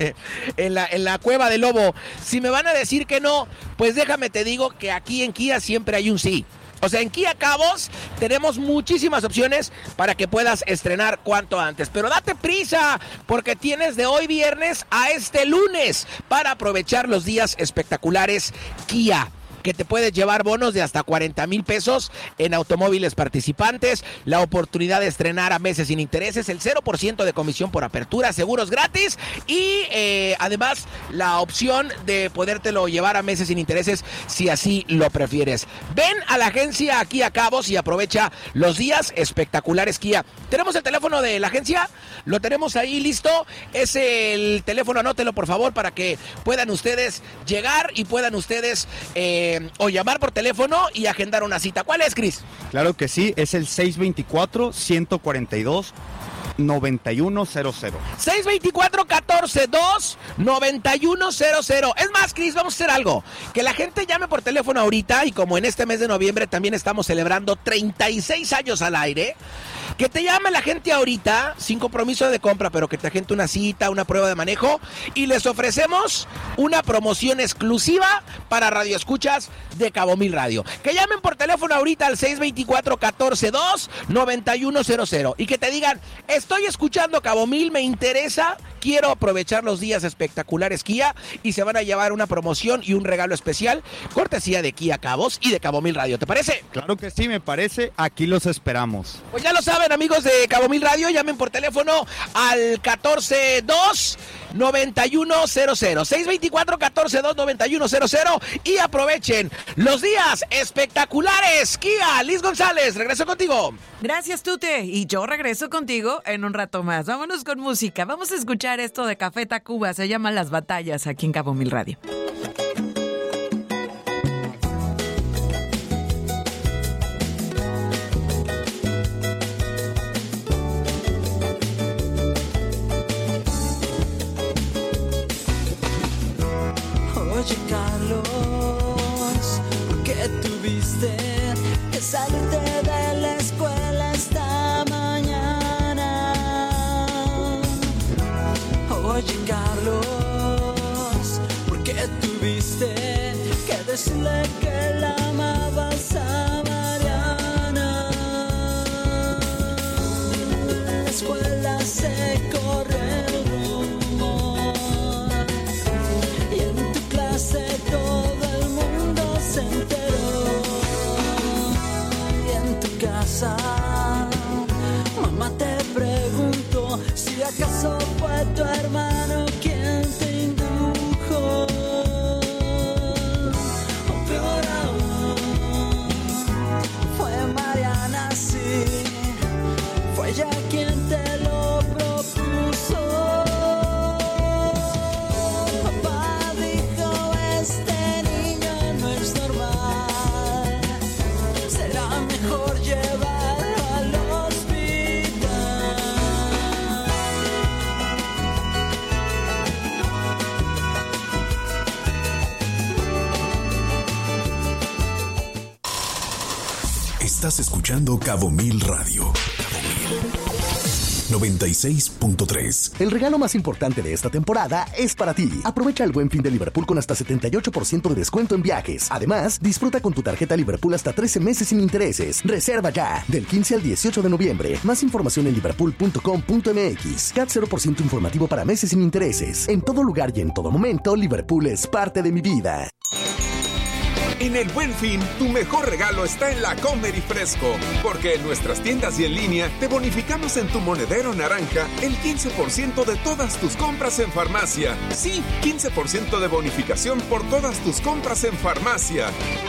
[SPEAKER 5] en, la, en la cueva del lobo? Si me van a decir que no, pues déjame te digo que aquí en Kia siempre hay un sí. O sea, en Kia Cabos tenemos muchísimas opciones para que puedas estrenar cuanto antes. Pero date prisa, porque tienes de hoy viernes a este lunes para aprovechar los días espectaculares Kia, que te puedes llevar bonos de hasta cuarenta mil pesos en automóviles participantes, la oportunidad de estrenar a meses sin intereses, el cero por ciento de comisión por apertura, seguros gratis y eh, además la opción de podértelo llevar a meses sin intereses si así lo prefieres. Ven a la agencia aquí a Cabos y aprovecha los días espectaculares Kia. ¿Tenemos el teléfono de la agencia? Lo tenemos ahí listo. Es el teléfono, anótelo por favor para que puedan ustedes llegar y puedan ustedes... Eh, o llamar por teléfono y agendar una cita. ¿Cuál es, Cris?
[SPEAKER 1] Claro que sí, es el seis veinticuatro, ciento cuarenta y dos, noventa y uno cero cero.
[SPEAKER 5] seis veinticuatro, catorce dos, noventa y uno cero cero. Es más, Cris, vamos a hacer algo. Que la gente llame por teléfono ahorita y como en este mes de noviembre también estamos celebrando treinta y seis años al aire, que te llame la gente ahorita, sin compromiso de compra, pero que te agente una cita, una prueba de manejo, y les ofrecemos una promoción exclusiva para radioescuchas de Cabo Mil Radio. Que llamen por teléfono ahorita al seis veinticuatro, catorce dos, noventa y uno cero cero y que te digan, estoy escuchando Cabo Mil, me interesa, quiero aprovechar los días espectaculares Kia, y se van a llevar una promoción y un regalo especial, cortesía de Kia Cabos y de Cabo Mil Radio. ¿Te parece?
[SPEAKER 1] Claro que sí, me parece. Aquí los esperamos.
[SPEAKER 5] Pues ya lo saben, amigos de Cabo Mil Radio, llamen por teléfono al catorce dos, noventa y uno cero cero, seis veinticuatro, catorce dos, noventa y uno cero cero y aprovechen los días espectaculares Kia. Liz González, regreso contigo.
[SPEAKER 4] Gracias, Tute, y yo regreso contigo en un rato más. Vámonos con música, vamos a escuchar esto de Café Tacuba, se llama Las Batallas, aquí en Cabo Mil Radio.
[SPEAKER 2] decirle que la amabas a Mariana. En la escuela se corre el rumor y en tu clase todo el mundo se enteró. Y en tu casa, mamá te preguntó si acaso fue tu hermano quien te indujo. O peor aún, fue Mariana, sí, fue ella quien te lo propuso. Papá dijo, este niño no es normal, será mejor llevarlo al hospital.
[SPEAKER 3] Estás escuchando Cabo Mil Radio. Cabo Mil noventa y seis punto tres.
[SPEAKER 6] El regalo más importante de esta temporada es para ti. Aprovecha el Buen Fin de Liverpool con hasta setenta y ocho por ciento de descuento en viajes. Además, disfruta con tu tarjeta Liverpool hasta trece meses sin intereses. Reserva ya, del quince al dieciocho de noviembre. Más información en liverpool punto com punto m x. C A T cero por ciento informativo para meses sin intereses. En todo lugar y en todo momento, Liverpool es parte de mi vida.
[SPEAKER 7] En el Buen Fin, tu mejor regalo está en la Comer y Fresco, porque en nuestras tiendas y en línea te bonificamos en tu monedero naranja el quince por ciento de todas tus compras en farmacia. Sí, quince por ciento de bonificación por todas tus compras en farmacia.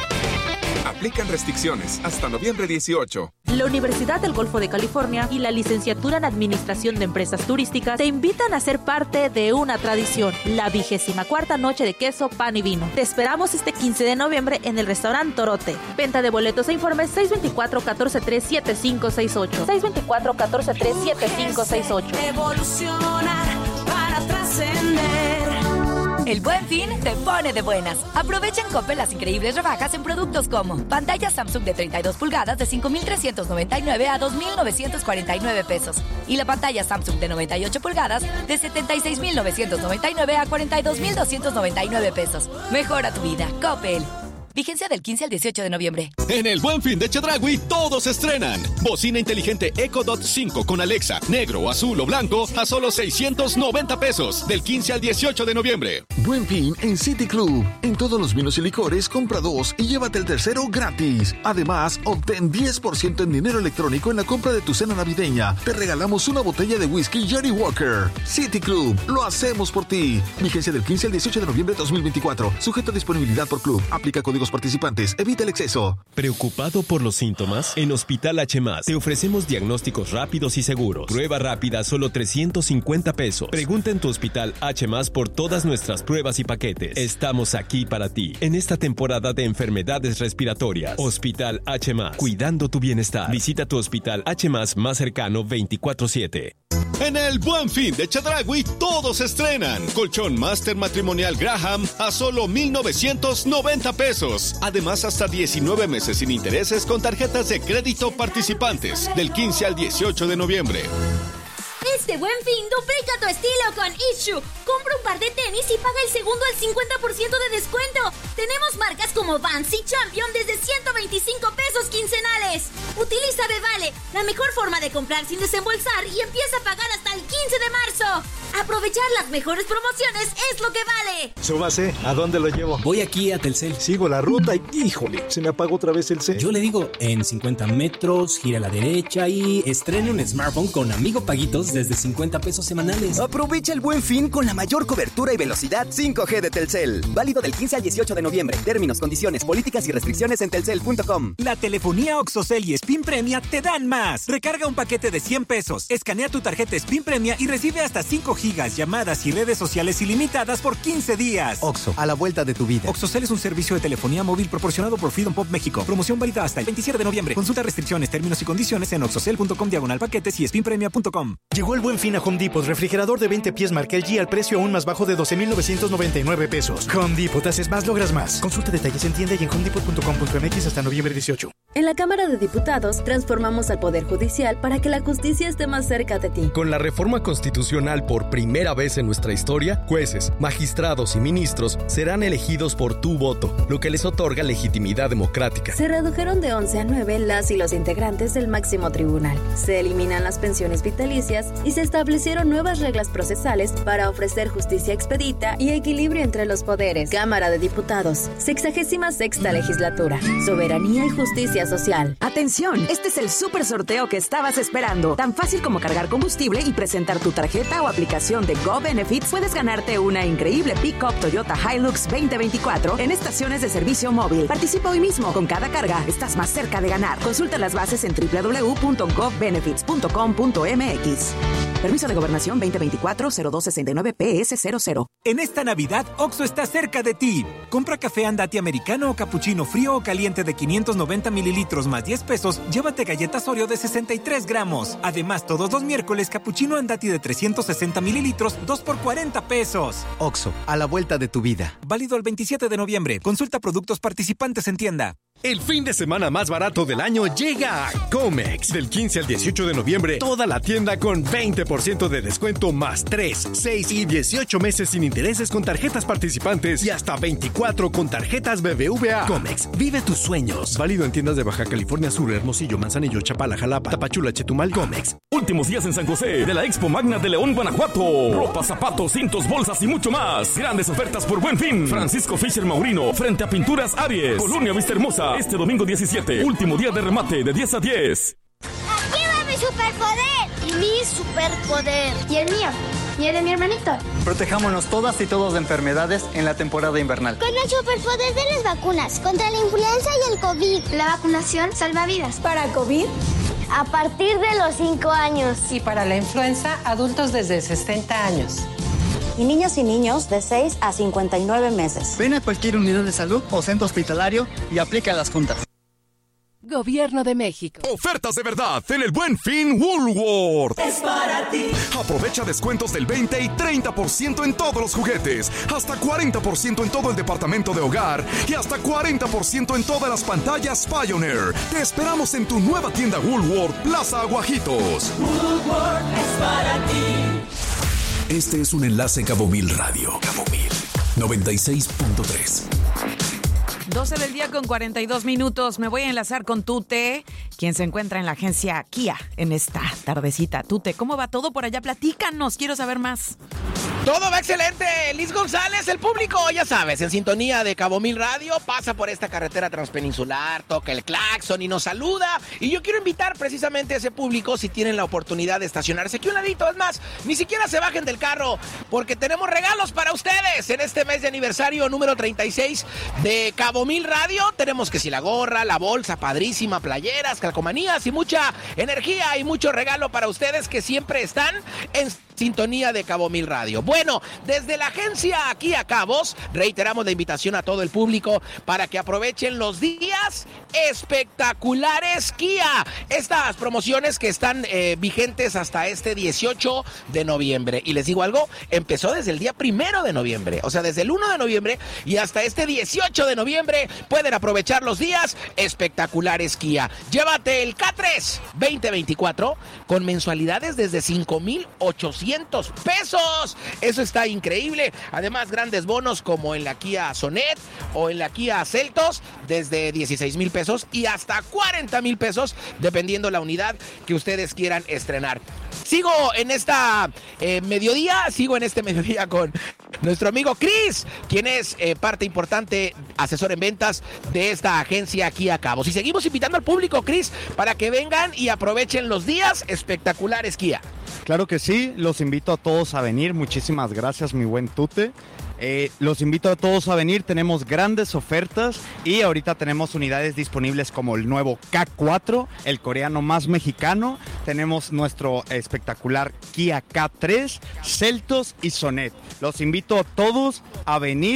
[SPEAKER 7] Aplican restricciones hasta noviembre dieciocho.
[SPEAKER 16] La Universidad del Golfo de California y la Licenciatura en Administración de Empresas Turísticas te invitan a ser parte de una tradición, la vigésima cuarta Noche de Queso, Pan y Vino. Te esperamos este quince de noviembre en el restaurante Torote. Venta de boletos e informes seis dos cuatro, uno cuatro tres, siete cinco seis ocho. seis dos cuatro, uno cuatro tres, siete cinco seis ocho.
[SPEAKER 2] Evolucionar para trascender.
[SPEAKER 12] El Buen Fin te pone de buenas. Aprovecha en Coppel las increíbles rebajas en productos como pantalla Samsung de treinta y dos pulgadas de cinco mil trescientos noventa y nueve a dos mil novecientos cuarenta y nueve pesos. Y la pantalla Samsung de noventa y ocho pulgadas de setenta y seis mil novecientos noventa y nueve a cuarenta y dos mil doscientos noventa y nueve pesos. Mejora tu vida, Coppel. Vigencia del quince al dieciocho de noviembre.
[SPEAKER 11] En el Buen Fin de Chedraui, todos estrenan. Bocina inteligente Echo Dot cinco con Alexa, negro, azul o blanco, a solo seiscientos noventa pesos, del quince al dieciocho de noviembre.
[SPEAKER 18] Buen Fin en City Club. En todos los vinos y licores, compra dos y llévate el tercero gratis. Además, obtén diez por ciento en dinero electrónico en la compra de tu cena navideña. Te regalamos una botella de whisky Johnny Walker. City Club, lo hacemos por ti. Vigencia del quince al dieciocho de noviembre de dos mil veinticuatro. Sujeto a disponibilidad por club. Aplica códigos participantes. Evita el exceso.
[SPEAKER 28] ¿Preocupado por los síntomas? En Hospital H más te ofrecemos diagnósticos rápidos y seguros. Prueba rápida a solo trescientos cincuenta pesos. Pregunta en tu Hospital H más por todas nuestras pruebas y paquetes. Estamos aquí para ti en esta temporada de enfermedades respiratorias. Hospital H más, cuidando tu bienestar. Visita tu Hospital H más más cercano veinticuatro siete.
[SPEAKER 11] En el Buen Fin de Chedraui, todos estrenan. Colchón Master Matrimonial Graham a solo mil novecientos noventa pesos. Además, hasta diecinueve meses sin intereses con tarjetas de crédito participantes, del quince al dieciocho de noviembre.
[SPEAKER 15] Este Buen Fin duplica tu estilo con Issue. Compra un par de tenis y paga el segundo al cincuenta por ciento de descuento. Tenemos marcas como Vans y Champion desde ciento veinticinco pesos quincenales. Utiliza Bevale, la mejor forma de comprar sin desembolsar, y empieza a pagar hasta el quince de marzo. Aprovechar las mejores promociones es lo que vale.
[SPEAKER 20] Súbase, ¿a dónde lo llevo?
[SPEAKER 26] Voy aquí a Telcel.
[SPEAKER 20] Sigo la ruta y, híjole, se me apagó otra vez el cel.
[SPEAKER 26] Yo le digo, en cincuenta metros, gira a la derecha y estrene un smartphone con Amigo Paguitos desde cincuenta pesos semanales.
[SPEAKER 27] Aprovecha el Buen Fin con la mayor cobertura y velocidad cinco G de Telcel. Válido del quince al dieciocho de noviembre. Términos, condiciones, políticas y restricciones en telcel punto com.
[SPEAKER 8] La telefonía OXXOCEL y Spin Premia te dan más. Recarga un paquete de cien pesos, escanea tu tarjeta Spin Premia y recibe hasta cinco gigas, llamadas y redes sociales ilimitadas por quince días.
[SPEAKER 10] Oxxo, a la vuelta de tu vida.
[SPEAKER 8] OXXOCEL es un servicio de telefonía móvil proporcionado por Freedom Pop México. Promoción válida hasta el veintisiete de noviembre. Consulta restricciones, términos y condiciones en oxxocel punto com diagonal paquetes y spin premia punto com.
[SPEAKER 20] Llegó el Buen Fin a Home Depot. Refrigerador de veinte pies marca L G al precio aún más bajo de doce mil novecientos noventa y nueve pesos. Home Depot, haces más, logras más. Consulta detalles en tienda y en home depot punto com punto m x hasta noviembre dieciocho.
[SPEAKER 21] En la Cámara de Diputados transformamos al Poder Judicial para que la justicia esté más cerca de ti.
[SPEAKER 20] Con la reforma
[SPEAKER 9] reforma constitucional por primera vez en nuestra historia, jueces, magistrados y ministros serán elegidos por tu voto, lo que les otorga legitimidad democrática.
[SPEAKER 13] Se redujeron de once a nueve las y los integrantes del máximo tribunal. Se eliminan las pensiones vitalicias y se establecieron nuevas reglas procesales para ofrecer justicia expedita y equilibrio entre los poderes. Cámara de Diputados, sexagésima sexta legislatura. Soberanía y justicia social.
[SPEAKER 14] Atención, este es el super sorteo que estabas esperando. Tan fácil como cargar combustible y presentar tu tarjeta o aplicación de GoBenefits, puedes ganarte una increíble pick-up Toyota Hilux veinte veinticuatro en estaciones de servicio móvil. Participa hoy mismo. Con cada carga estás más cerca de ganar. Consulta las bases en doble u doble u doble u punto gov benefits punto com punto m x. Permiso de Gobernación veinte veinticuatro cero dos sesenta y nueve P S cero cero.
[SPEAKER 8] En esta Navidad, Oxxo está cerca de ti. Compra café Andati americano o capuchino frío o caliente de quinientos noventa mililitros más diez pesos, llévate galletas Oreo de sesenta y tres gramos. Además, todos los miércoles, capuchino Andati de trescientos sesenta mililitros, dos por cuarenta pesos.
[SPEAKER 10] Oxxo, a la vuelta de tu vida.
[SPEAKER 8] Válido el veintisiete de noviembre. Consulta productos participantes en tienda.
[SPEAKER 28] El fin de semana más barato del año llega a Comex. Del quince al dieciocho de noviembre, toda la tienda con veinte por ciento de descuento más tres, seis y dieciocho meses sin intereses con tarjetas participantes y hasta veinticuatro con tarjetas B B V A. Comex, vive tus sueños. Válido en tiendas de Baja California Sur, Hermosillo, Manzanillo, Chapala, Jalapa, Tapachula, Chetumal. Comex.
[SPEAKER 17] Últimos días en San José de la Expo Magna de León, Guanajuato. Ropa, zapatos, cintos, bolsas y mucho más. Grandes ofertas por Buen Fin. Francisco Fisher Maurino, frente a Pinturas Aries. Colonia Vista Hermosa. Este domingo diecisiete, último día de remate de diez a diez.
[SPEAKER 15] ¡Aquí va mi superpoder! Y mi superpoder.
[SPEAKER 21] ¿Y el mío? ¿Y el de mi hermanito?
[SPEAKER 22] Protejámonos todas y todos de enfermedades en la temporada invernal.
[SPEAKER 15] Con el superpoder de las vacunas contra la influenza y el COVID.
[SPEAKER 21] La vacunación salva vidas.
[SPEAKER 15] Para COVID, a partir de los cinco años.
[SPEAKER 23] Y para la influenza, adultos desde sesenta años.
[SPEAKER 24] Y niños y niños de seis a cincuenta y nueve meses.
[SPEAKER 22] Ven a cualquier unidad de salud o centro hospitalario y aplica las juntas.
[SPEAKER 25] Gobierno de México.
[SPEAKER 11] Ofertas de verdad en el Buen Fin Woolworth.
[SPEAKER 2] Es para ti.
[SPEAKER 11] Aprovecha descuentos del veinte y treinta por ciento en todos los juguetes, hasta cuarenta por ciento en todo el departamento de hogar y hasta cuarenta por ciento en todas las pantallas Pioneer. Te esperamos en tu nueva tienda Woolworth Plaza Aguajitos.
[SPEAKER 2] Woolworth es para ti.
[SPEAKER 3] Este es un enlace Cabo Mil Radio. Cabo Mil noventa y seis punto tres.
[SPEAKER 4] doce del día con cuarenta y dos minutos. Me voy a enlazar con Tute, quien se encuentra en la agencia Kia en esta tardecita. Tute, ¿cómo va todo por allá? Platícanos, quiero saber más.
[SPEAKER 5] Todo va excelente. Liz González, el público, ya sabes, en sintonía de Cabo Mil Radio, pasa por esta carretera transpeninsular, toca el claxon y nos saluda. Y yo quiero invitar precisamente a ese público, si tienen la oportunidad de estacionarse aquí un ladito. Es más, ni siquiera se bajen del carro, porque tenemos regalos para ustedes en este mes de aniversario número treinta y seis de Cabo Mil Radio. Tenemos que si la gorra, la bolsa padrísima, playeras, calcomanías y mucha energía y mucho regalo para ustedes que siempre están en sintonía de Cabo Mil Radio. Bueno, desde la agencia aquí a Cabos, reiteramos la invitación a todo el público para que aprovechen los días espectaculares Kia. Estas promociones que están eh, vigentes hasta este dieciocho de noviembre. Y les digo algo, empezó desde el día primero de noviembre. O sea, desde el uno de noviembre y hasta este dieciocho de noviembre pueden aprovechar los días espectaculares Kia. Llévate el K tres veinte veinticuatro con mensualidades desde cinco mil ochocientos pesos. Eso está increíble. Además, grandes bonos como en la Kia Sonet o en la Kia Seltos desde dieciséis mil pesos y hasta cuarenta mil pesos, dependiendo la unidad que ustedes quieran estrenar. Sigo en esta eh, mediodía, sigo en este mediodía con nuestro amigo Chris, quien es eh, parte importante, asesor en ventas de esta agencia aquí a Cabos. Y seguimos invitando al público, Chris, para que vengan y aprovechen los días espectaculares Kia.
[SPEAKER 1] Claro que sí, los invito a todos a venir. Muchísimas gracias, mi buen Tute. Eh, los invito a todos a venir, tenemos grandes ofertas y ahorita tenemos unidades disponibles como el nuevo K cuatro, el coreano más mexicano. Tenemos nuestro espectacular Kia K tres, Seltos y Sonet. Los invito a todos a venir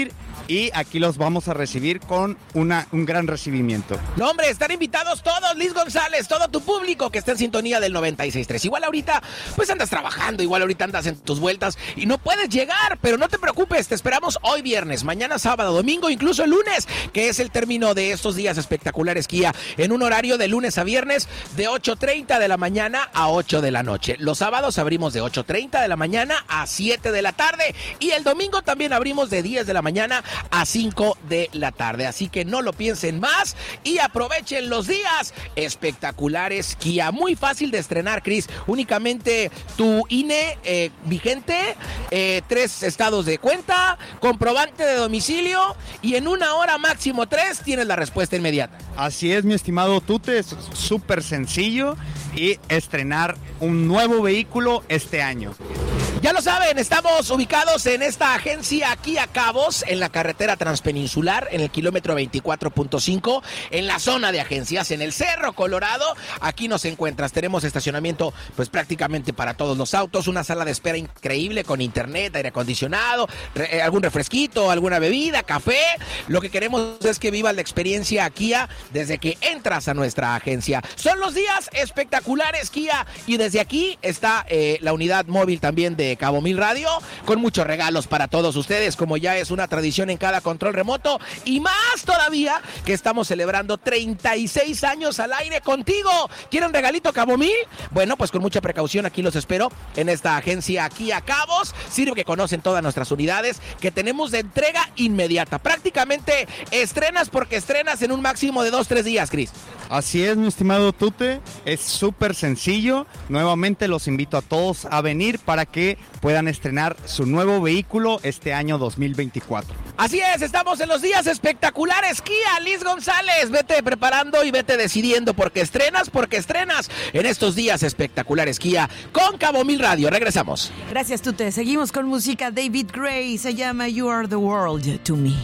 [SPEAKER 1] y aquí los vamos a recibir con una, un gran recibimiento.
[SPEAKER 5] No, hombre, están invitados todos, Liz González, todo tu público que está en sintonía del noventa y seis punto tres. Igual ahorita, pues andas trabajando, igual ahorita andas en tus vueltas y no puedes llegar, pero no te preocupes, te esperamos hoy viernes, mañana sábado, domingo, incluso el lunes, que es el término de estos días espectaculares Kia, en un horario de lunes a viernes de ocho treinta de la mañana a ocho de la noche. Los sábados abrimos de ocho treinta de la mañana a siete de la tarde y el domingo también abrimos de diez de la mañana a cinco de la tarde. Así que no lo piensen más y aprovechen los días espectaculares Kia. Muy fácil de estrenar, Cris. Únicamente tu I N E eh, vigente, eh, tres estados de cuenta, comprobante de domicilio y en una hora máximo tres tienes la respuesta inmediata.
[SPEAKER 1] Así es, mi estimado Tute, es súper sencillo y estrenar un nuevo vehículo este año.
[SPEAKER 5] Ya lo saben, estamos ubicados en esta agencia Kia Cabos, en la carretera transpeninsular, en el kilómetro veinticuatro punto cinco, en la zona de agencias, en el Cerro Colorado. Aquí nos encuentras, tenemos estacionamiento pues prácticamente para todos los autos, una sala de espera increíble con internet, aire acondicionado, re, algún refresquito, alguna bebida, café. Lo que queremos es que vivas la experiencia Kia desde que entras a nuestra agencia. Son los días espectaculares Kia y desde aquí está eh, la unidad móvil también de Cabo Mil Radio, con muchos regalos para todos ustedes, como ya es una tradición en cada control remoto, y más todavía que estamos celebrando treinta y seis años al aire contigo. ¿Quieren regalito Cabo Mil? Bueno, pues con mucha precaución aquí los espero en esta agencia Kia Cabos. Sirve que conocen todas nuestras unidades que tenemos de entrega inmediata. Prácticamente estrenas porque estrenas en un máximo de dos, tres días, Cris.
[SPEAKER 1] Así es, mi estimado Tute, es súper sencillo. Nuevamente los invito a todos a venir para que puedan estrenar su nuevo vehículo este año dos mil veinticuatro.
[SPEAKER 5] Así es, estamos en los días espectaculares Kia. Liz González, vete preparando y vete decidiendo porque estrenas, porque estrenas en estos días espectaculares Kia con Cabo Mil Radio. Regresamos.
[SPEAKER 4] Gracias, Tute. Seguimos con música. David Gray, se llama You Are the World to Me.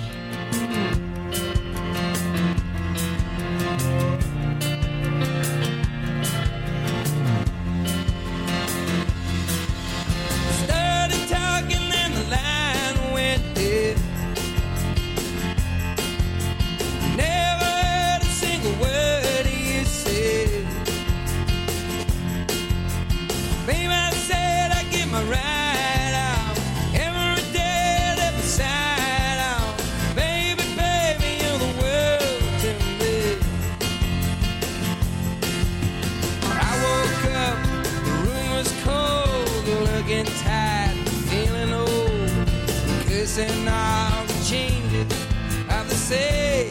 [SPEAKER 2] And all the changes of the sea.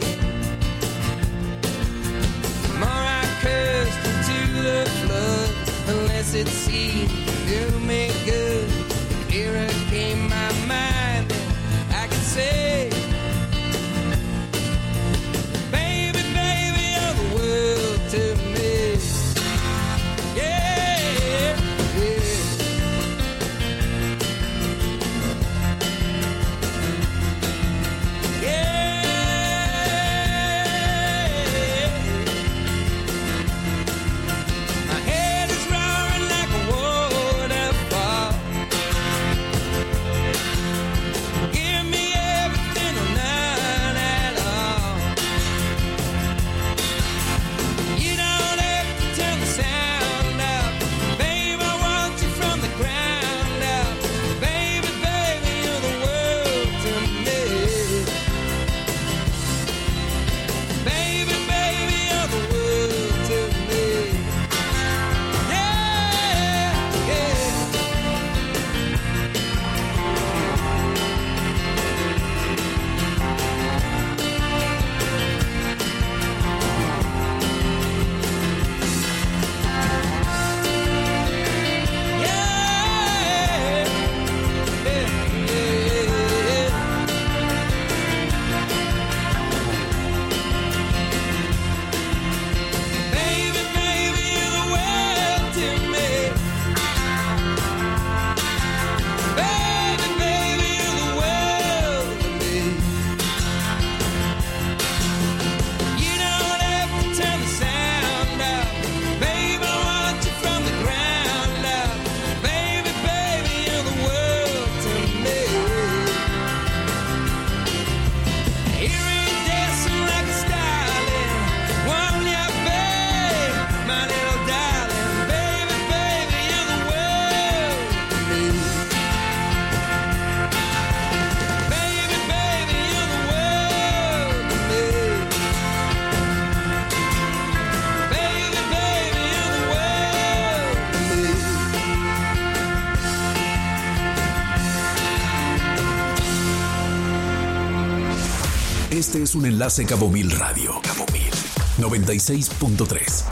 [SPEAKER 2] The more I cursed into the flood, the less it seemed to do me good. The clearer came my mind, and I could say, baby, baby, you're the world to me. Yeah, yeah.
[SPEAKER 3] Este es un enlace Cabo Mil Radio. Cabo Mil noventa y seis punto tres.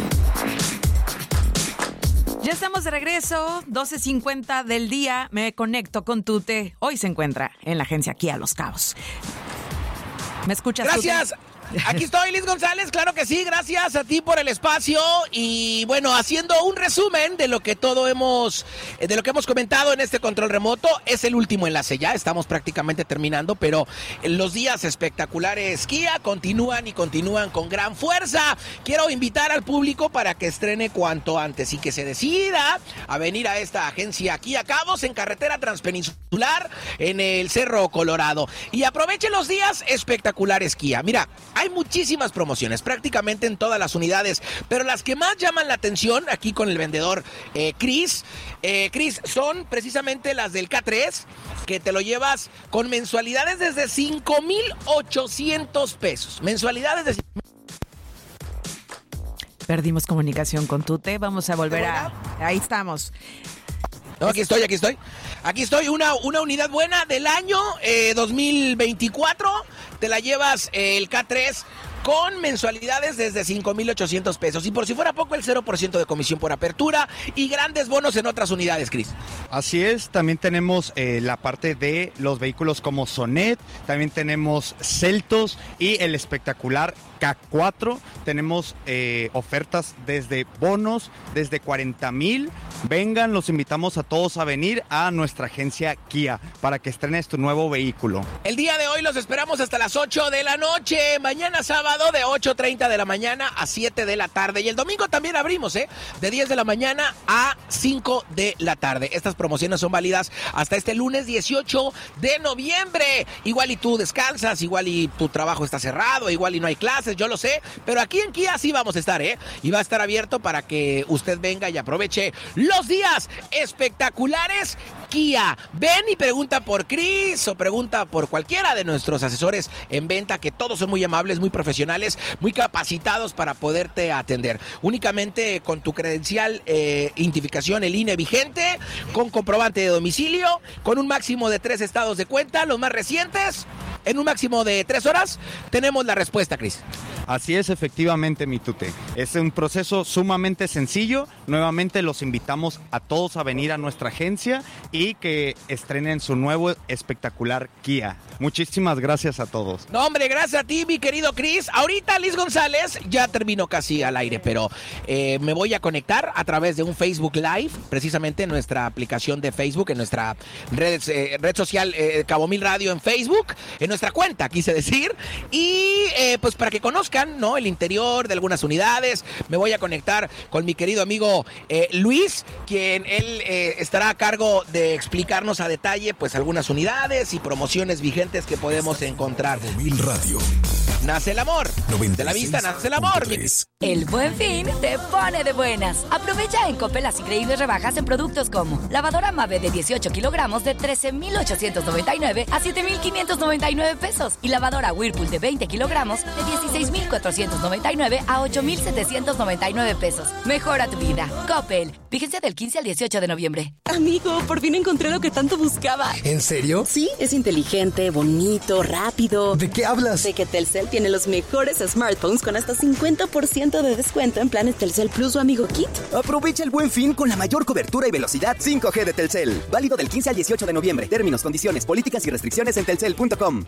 [SPEAKER 4] Ya estamos de regreso, doce cincuenta del día. Me conecto con Tute. Hoy se encuentra en la agencia Kia Los Cabos. ¿Me escuchas,
[SPEAKER 5] Gracias.
[SPEAKER 4] Tute?
[SPEAKER 5] Aquí estoy, Liz González, claro que sí, gracias a ti por el espacio y bueno, haciendo un resumen de lo que todo hemos, de lo que hemos comentado en este control remoto. Es el último enlace ya, estamos prácticamente terminando, pero los días espectaculares Kia continúan y continúan con gran fuerza. Quiero invitar al público para que estrene cuanto antes y que se decida a venir a esta agencia Kia Cabos en carretera transpeninsular en el Cerro Colorado y aproveche los días espectaculares Kia. Mira, hay muchísimas promociones, prácticamente en todas las unidades, pero las que más llaman la atención aquí con el vendedor eh, Chris, eh, Chris, son precisamente las del K tres, que te lo llevas con mensualidades desde cinco mil ochocientos pesos. Mensualidades de...
[SPEAKER 4] Perdimos comunicación con Tute, vamos a volver a... Ahí estamos.
[SPEAKER 5] No, aquí estoy, aquí estoy. Aquí estoy, una, una unidad buena del año eh, dos mil veinticuatro. Te la llevas eh, el K tres con mensualidades desde cinco mil ochocientos pesos. Y por si fuera poco, el cero por ciento de comisión por apertura y grandes bonos en otras unidades, Cris.
[SPEAKER 1] Así es, también tenemos eh, la parte de los vehículos como Sonet, también tenemos Celtos y el espectacular K cuatro. Tenemos eh, ofertas desde bonos, desde cuarenta mil. Vengan, los invitamos a todos a venir a nuestra agencia Kia para que estrenes tu nuevo vehículo.
[SPEAKER 5] El día de hoy los esperamos hasta las ocho de la noche. Mañana sábado de ocho treinta de la mañana a siete de la tarde. Y el domingo también abrimos, ¿eh? De diez de la mañana a cinco de la tarde. Estas promociones son válidas hasta este lunes dieciocho de noviembre. Igual y tú descansas, igual y tu trabajo está cerrado, igual y no hay clases, yo lo sé. Pero aquí en Kia sí vamos a estar, ¿eh? Y va a estar abierto para que usted venga y aproveche los días espectaculares Kia. Ven y pregunta por Chris o pregunta por cualquiera de nuestros asesores en venta, que todos son muy amables, muy profesionales, muy capacitados para poderte atender. Únicamente con tu credencial, eh, identificación, el I N E vigente, con comprobante de domicilio, con un máximo de tres estados de cuenta, los más recientes, en un máximo de tres horas, tenemos la respuesta, Chris.
[SPEAKER 1] Así es, efectivamente, mi Tute. Es un proceso sumamente sencillo. Nuevamente los invitamos a todos a venir a nuestra agencia y que estrenen su nuevo espectacular Kia. Muchísimas gracias a todos.
[SPEAKER 5] No, hombre, gracias a ti, mi querido Chris. Ahorita, Liz González, ya terminó casi al aire, pero eh, me voy a conectar a través de un Facebook Live, precisamente en nuestra aplicación de Facebook, en nuestra red, eh, red social eh, Cabo Mil Radio en Facebook, en nuestra cuenta, quise decir, y eh, pues para que conozcan, ¿no?, el interior de algunas unidades. Me voy a conectar con mi querido amigo eh, Luis, quien él eh, estará a cargo de explicarnos a detalle pues algunas unidades y promociones vigentes que podemos encontrar.
[SPEAKER 3] Mil Radio.
[SPEAKER 5] Nace el amor. De la vista nace el amor.
[SPEAKER 6] El Buen Fin te pone de buenas. Aprovecha en Coppel las increíbles rebajas en productos como lavadora Mave de dieciocho kilogramos de trece mil ochocientos noventa y nueve a siete mil quinientos noventa y nueve pesos y lavadora Whirlpool de veinte kilogramos de dieciséis mil cuatrocientos noventa y nueve a ocho mil setecientos noventa y nueve pesos. Mejora tu vida. Coppel. Vigencia del quince al dieciocho de noviembre.
[SPEAKER 7] Amigo, por fin encontré lo que tanto buscaba.
[SPEAKER 10] ¿En serio?
[SPEAKER 7] Sí, es inteligente, bonito, rápido.
[SPEAKER 10] ¿De qué hablas?
[SPEAKER 7] De que Telcel tiene los mejores smartphones con hasta cincuenta por ciento de descuento en planes Telcel Plus o Amigo Kit.
[SPEAKER 10] Aprovecha el Buen Fin con la mayor cobertura y velocidad cinco G de Telcel. Válido del quince al dieciocho de noviembre. Términos, condiciones, políticas y restricciones en telcel punto com.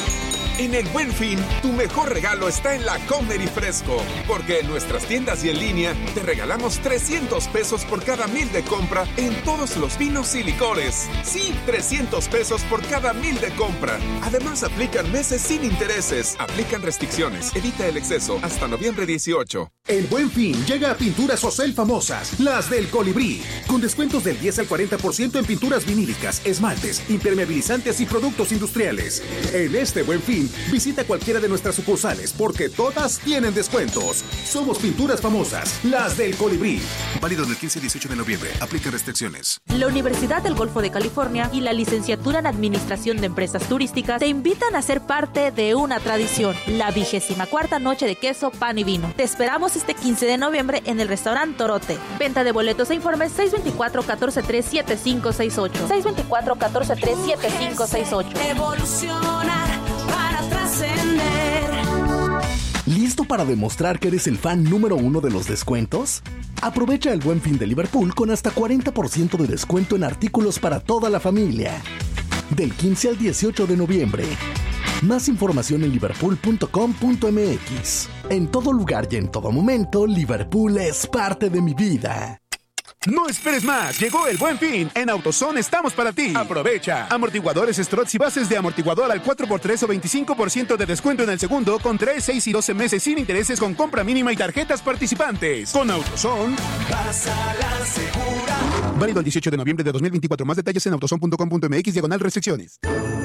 [SPEAKER 12] En el Buen Fin, tu mejor regalo está en la Comer y Fresco, porque en nuestras tiendas y en línea te regalamos trescientos pesos por cada mil de compra en todos los vinos y licores. Sí, trescientos pesos por cada mil de compra. Además, aplican meses sin intereses, aplican restricciones, evita el exceso hasta noviembre dieciocho.
[SPEAKER 16] El Buen Fin llega a Pinturas Ocel Famosas, las del Colibrí, con descuentos del diez al cuarenta por ciento en pinturas vinílicas, esmaltes, impermeabilizantes y productos industriales. En este Buen Fin, visita cualquiera de nuestras sucursales porque todas tienen descuentos. Somos Pinturas Famosas, las del Colibrí.
[SPEAKER 3] Válido del quince al dieciocho de noviembre. Aplica restricciones.
[SPEAKER 18] La Universidad del Golfo de California y la Licenciatura en Administración de Empresas Turísticas te invitan a ser parte de una tradición, la vigésima cuarta Noche de Queso, Pan y Vino. Te esperamos este quince de noviembre en el restaurante Torote. Venta de boletos e informes seis dos cuatro, uno cuatro tres, siete cinco seis ocho. seis dos cuatro, uno cuatro tres, siete cinco seis ocho.
[SPEAKER 2] Evolucionar para atrás. encender.
[SPEAKER 8] ¿Listo para demostrar que eres el fan número uno de los descuentos? Aprovecha el Buen Fin de Liverpool con hasta cuarenta por ciento de descuento en artículos para toda la familia. Del quince al dieciocho de noviembre. Más información en liverpool punto com punto m x. En todo lugar y en todo momento, Liverpool es parte de mi vida.
[SPEAKER 16] No esperes más, llegó el Buen Fin. En AutoZone estamos para ti. Aprovecha. Amortiguadores Struts y bases de amortiguador al cuatro por tres o veinticinco por ciento de descuento en el segundo con tres, seis y doce meses sin intereses con compra mínima y tarjetas participantes. Con AutoZone,
[SPEAKER 2] Pásala segura.
[SPEAKER 16] válido el dieciocho de noviembre de dos mil veinticuatro. Más detalles en autozone punto com punto m x diagonal restricciones.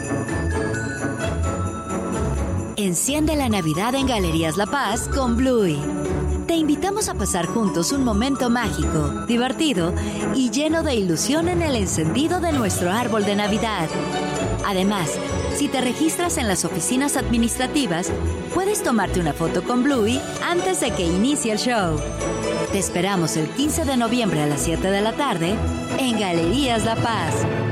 [SPEAKER 9] Enciende la Navidad en Galerías La Paz con Bluey. Te invitamos a pasar juntos un momento mágico, divertido y lleno de ilusión en el encendido de nuestro árbol de Navidad. Además, si te registras en las oficinas administrativas, puedes tomarte una foto con Bluey antes de que inicie el show. Te esperamos el quince de noviembre a las siete de la tarde en Galerías La Paz.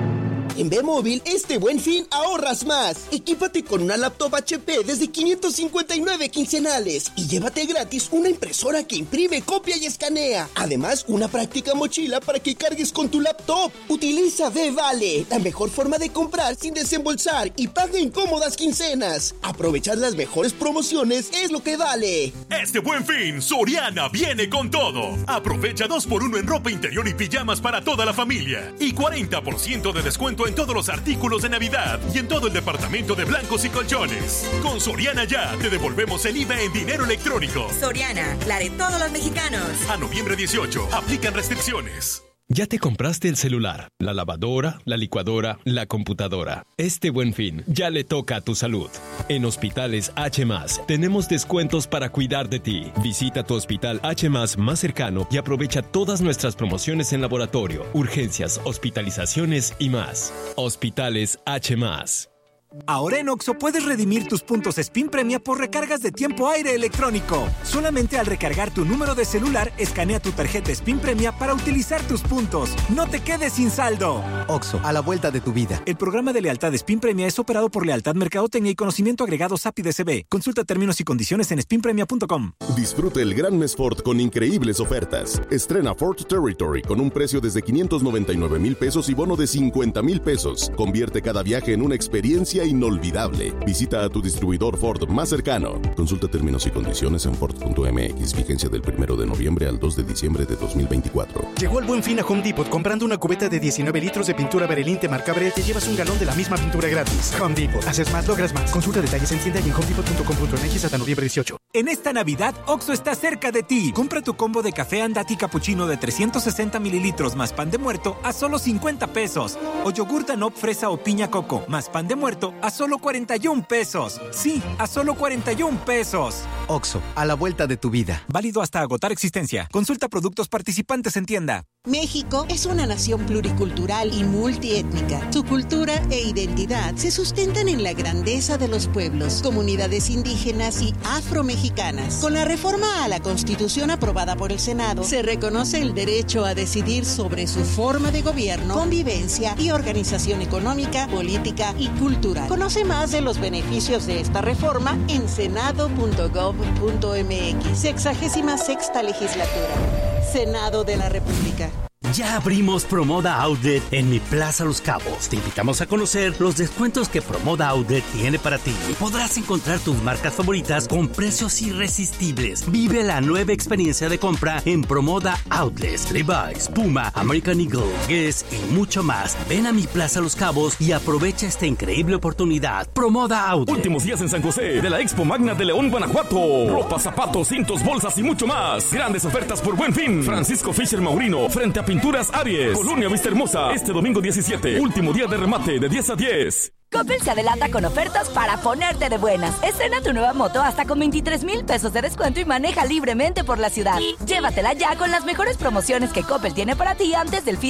[SPEAKER 13] En B-Móvil, este Buen Fin ahorras más. Equípate con una laptop H P desde quinientos cincuenta y nueve quincenales y llévate gratis una impresora que imprime, copia y escanea. Además, una práctica mochila para que cargues con tu laptop. Utiliza B-Vale, la mejor forma de comprar sin desembolsar y paga en cómodas quincenas. Aprovechar las mejores promociones es lo que vale.
[SPEAKER 14] Este Buen Fin, Soriana viene con todo. Aprovecha dos por uno en ropa interior y pijamas para toda la familia y cuarenta por ciento de descuento en todos los artículos de Navidad y en todo el departamento de blancos y colchones. Con Soriana Ya te devolvemos el I V A en dinero electrónico.
[SPEAKER 19] Soriana, la de todos los mexicanos.
[SPEAKER 14] A noviembre dieciocho, aplican restricciones.
[SPEAKER 28] Ya te compraste el celular, la lavadora, la licuadora, la computadora. Este Buen Fin ya le toca a tu salud. En Hospitales H más tenemos descuentos para cuidar de ti. Visita tu hospital H más más cercano y aprovecha todas nuestras promociones en laboratorio, urgencias, hospitalizaciones y más. Hospitales H más.
[SPEAKER 20] Ahora en Oxxo puedes redimir tus puntos Spin Premia por recargas de tiempo aire electrónico. Solamente al recargar tu número de celular, escanea tu tarjeta Spin Premia para utilizar tus puntos. No te quedes sin saldo.
[SPEAKER 26] Oxxo, a la vuelta de tu vida.
[SPEAKER 20] El programa de lealtad Spin Premia es operado por Lealtad Mercadotecnia y Conocimiento Agregado S A P I D C B. Consulta términos y condiciones en spin premia punto com.
[SPEAKER 27] Disfruta el gran mes Ford con increíbles ofertas. Estrena Ford Territory con un precio desde quinientos noventa y nueve mil pesos y bono de cincuenta mil pesos. Convierte cada viaje en una experiencia inolvidable. Visita a tu distribuidor Ford más cercano. Consulta términos y condiciones en ford punto m x. Vigencia del primero de noviembre al dos de diciembre de dos mil veinticuatro.
[SPEAKER 29] Llegó el Buen Fin a Home Depot. Comprando una cubeta de diecinueve litros de pintura Berelín de marca Brel, te llevas un galón de la misma pintura gratis. Home Depot. Haces más, logras más. Consulta detalles en tienda y en home depot punto com punto m x hasta noviembre dieciocho.
[SPEAKER 20] En esta Navidad, Oxxo está cerca de ti. Compra tu combo de café Andati Cappuccino de trescientos sesenta mililitros más pan de muerto a solo cincuenta pesos. O yogur Danop fresa o piña coco más pan de muerto a solo cuarenta y un pesos. Sí, a solo cuarenta y un pesos.
[SPEAKER 26] Oxxo, a la vuelta de tu vida.
[SPEAKER 20] Válido hasta agotar existencia. Consulta productos participantes en tienda.
[SPEAKER 30] México es una nación pluricultural y multiétnica. Su cultura e identidad se sustentan en la grandeza de los pueblos, comunidades indígenas y afromexicanas. Con la reforma a la Constitución aprobada por el Senado, se reconoce el derecho a decidir sobre su forma de gobierno, convivencia y organización económica, política y cultural. Conoce más de los beneficios de esta reforma en senado punto gov punto m x. Sexagésima sexta legislatura. Senado de la República.
[SPEAKER 31] Ya abrimos Promoda Outlet en mi Plaza Los Cabos. Te invitamos a conocer los descuentos que Promoda Outlet tiene para ti. Podrás encontrar tus marcas favoritas con precios irresistibles. Vive la nueva experiencia de compra en Promoda Outlet. Levi's, Puma, American Eagle, Guess y mucho más. Ven a mi Plaza Los Cabos y aprovecha esta increíble oportunidad. Promoda Outlet.
[SPEAKER 17] Últimos días en San José de la Expo Magna de León, Guanajuato. Ropa, zapatos, cintos, bolsas y mucho más. Grandes ofertas por Buen Fin. Francisco Fisher Maurino, frente a Pinturas Aries. Colonia Vista Hermosa. Este domingo diecisiete, último día de remate de diez a diez.
[SPEAKER 6] Coppel se adelanta con ofertas para ponerte de buenas. Estrena tu nueva moto hasta con veintitrés mil pesos de descuento y maneja libremente por la ciudad. Llévatela ya con las mejores promociones que Coppel tiene para ti antes del fin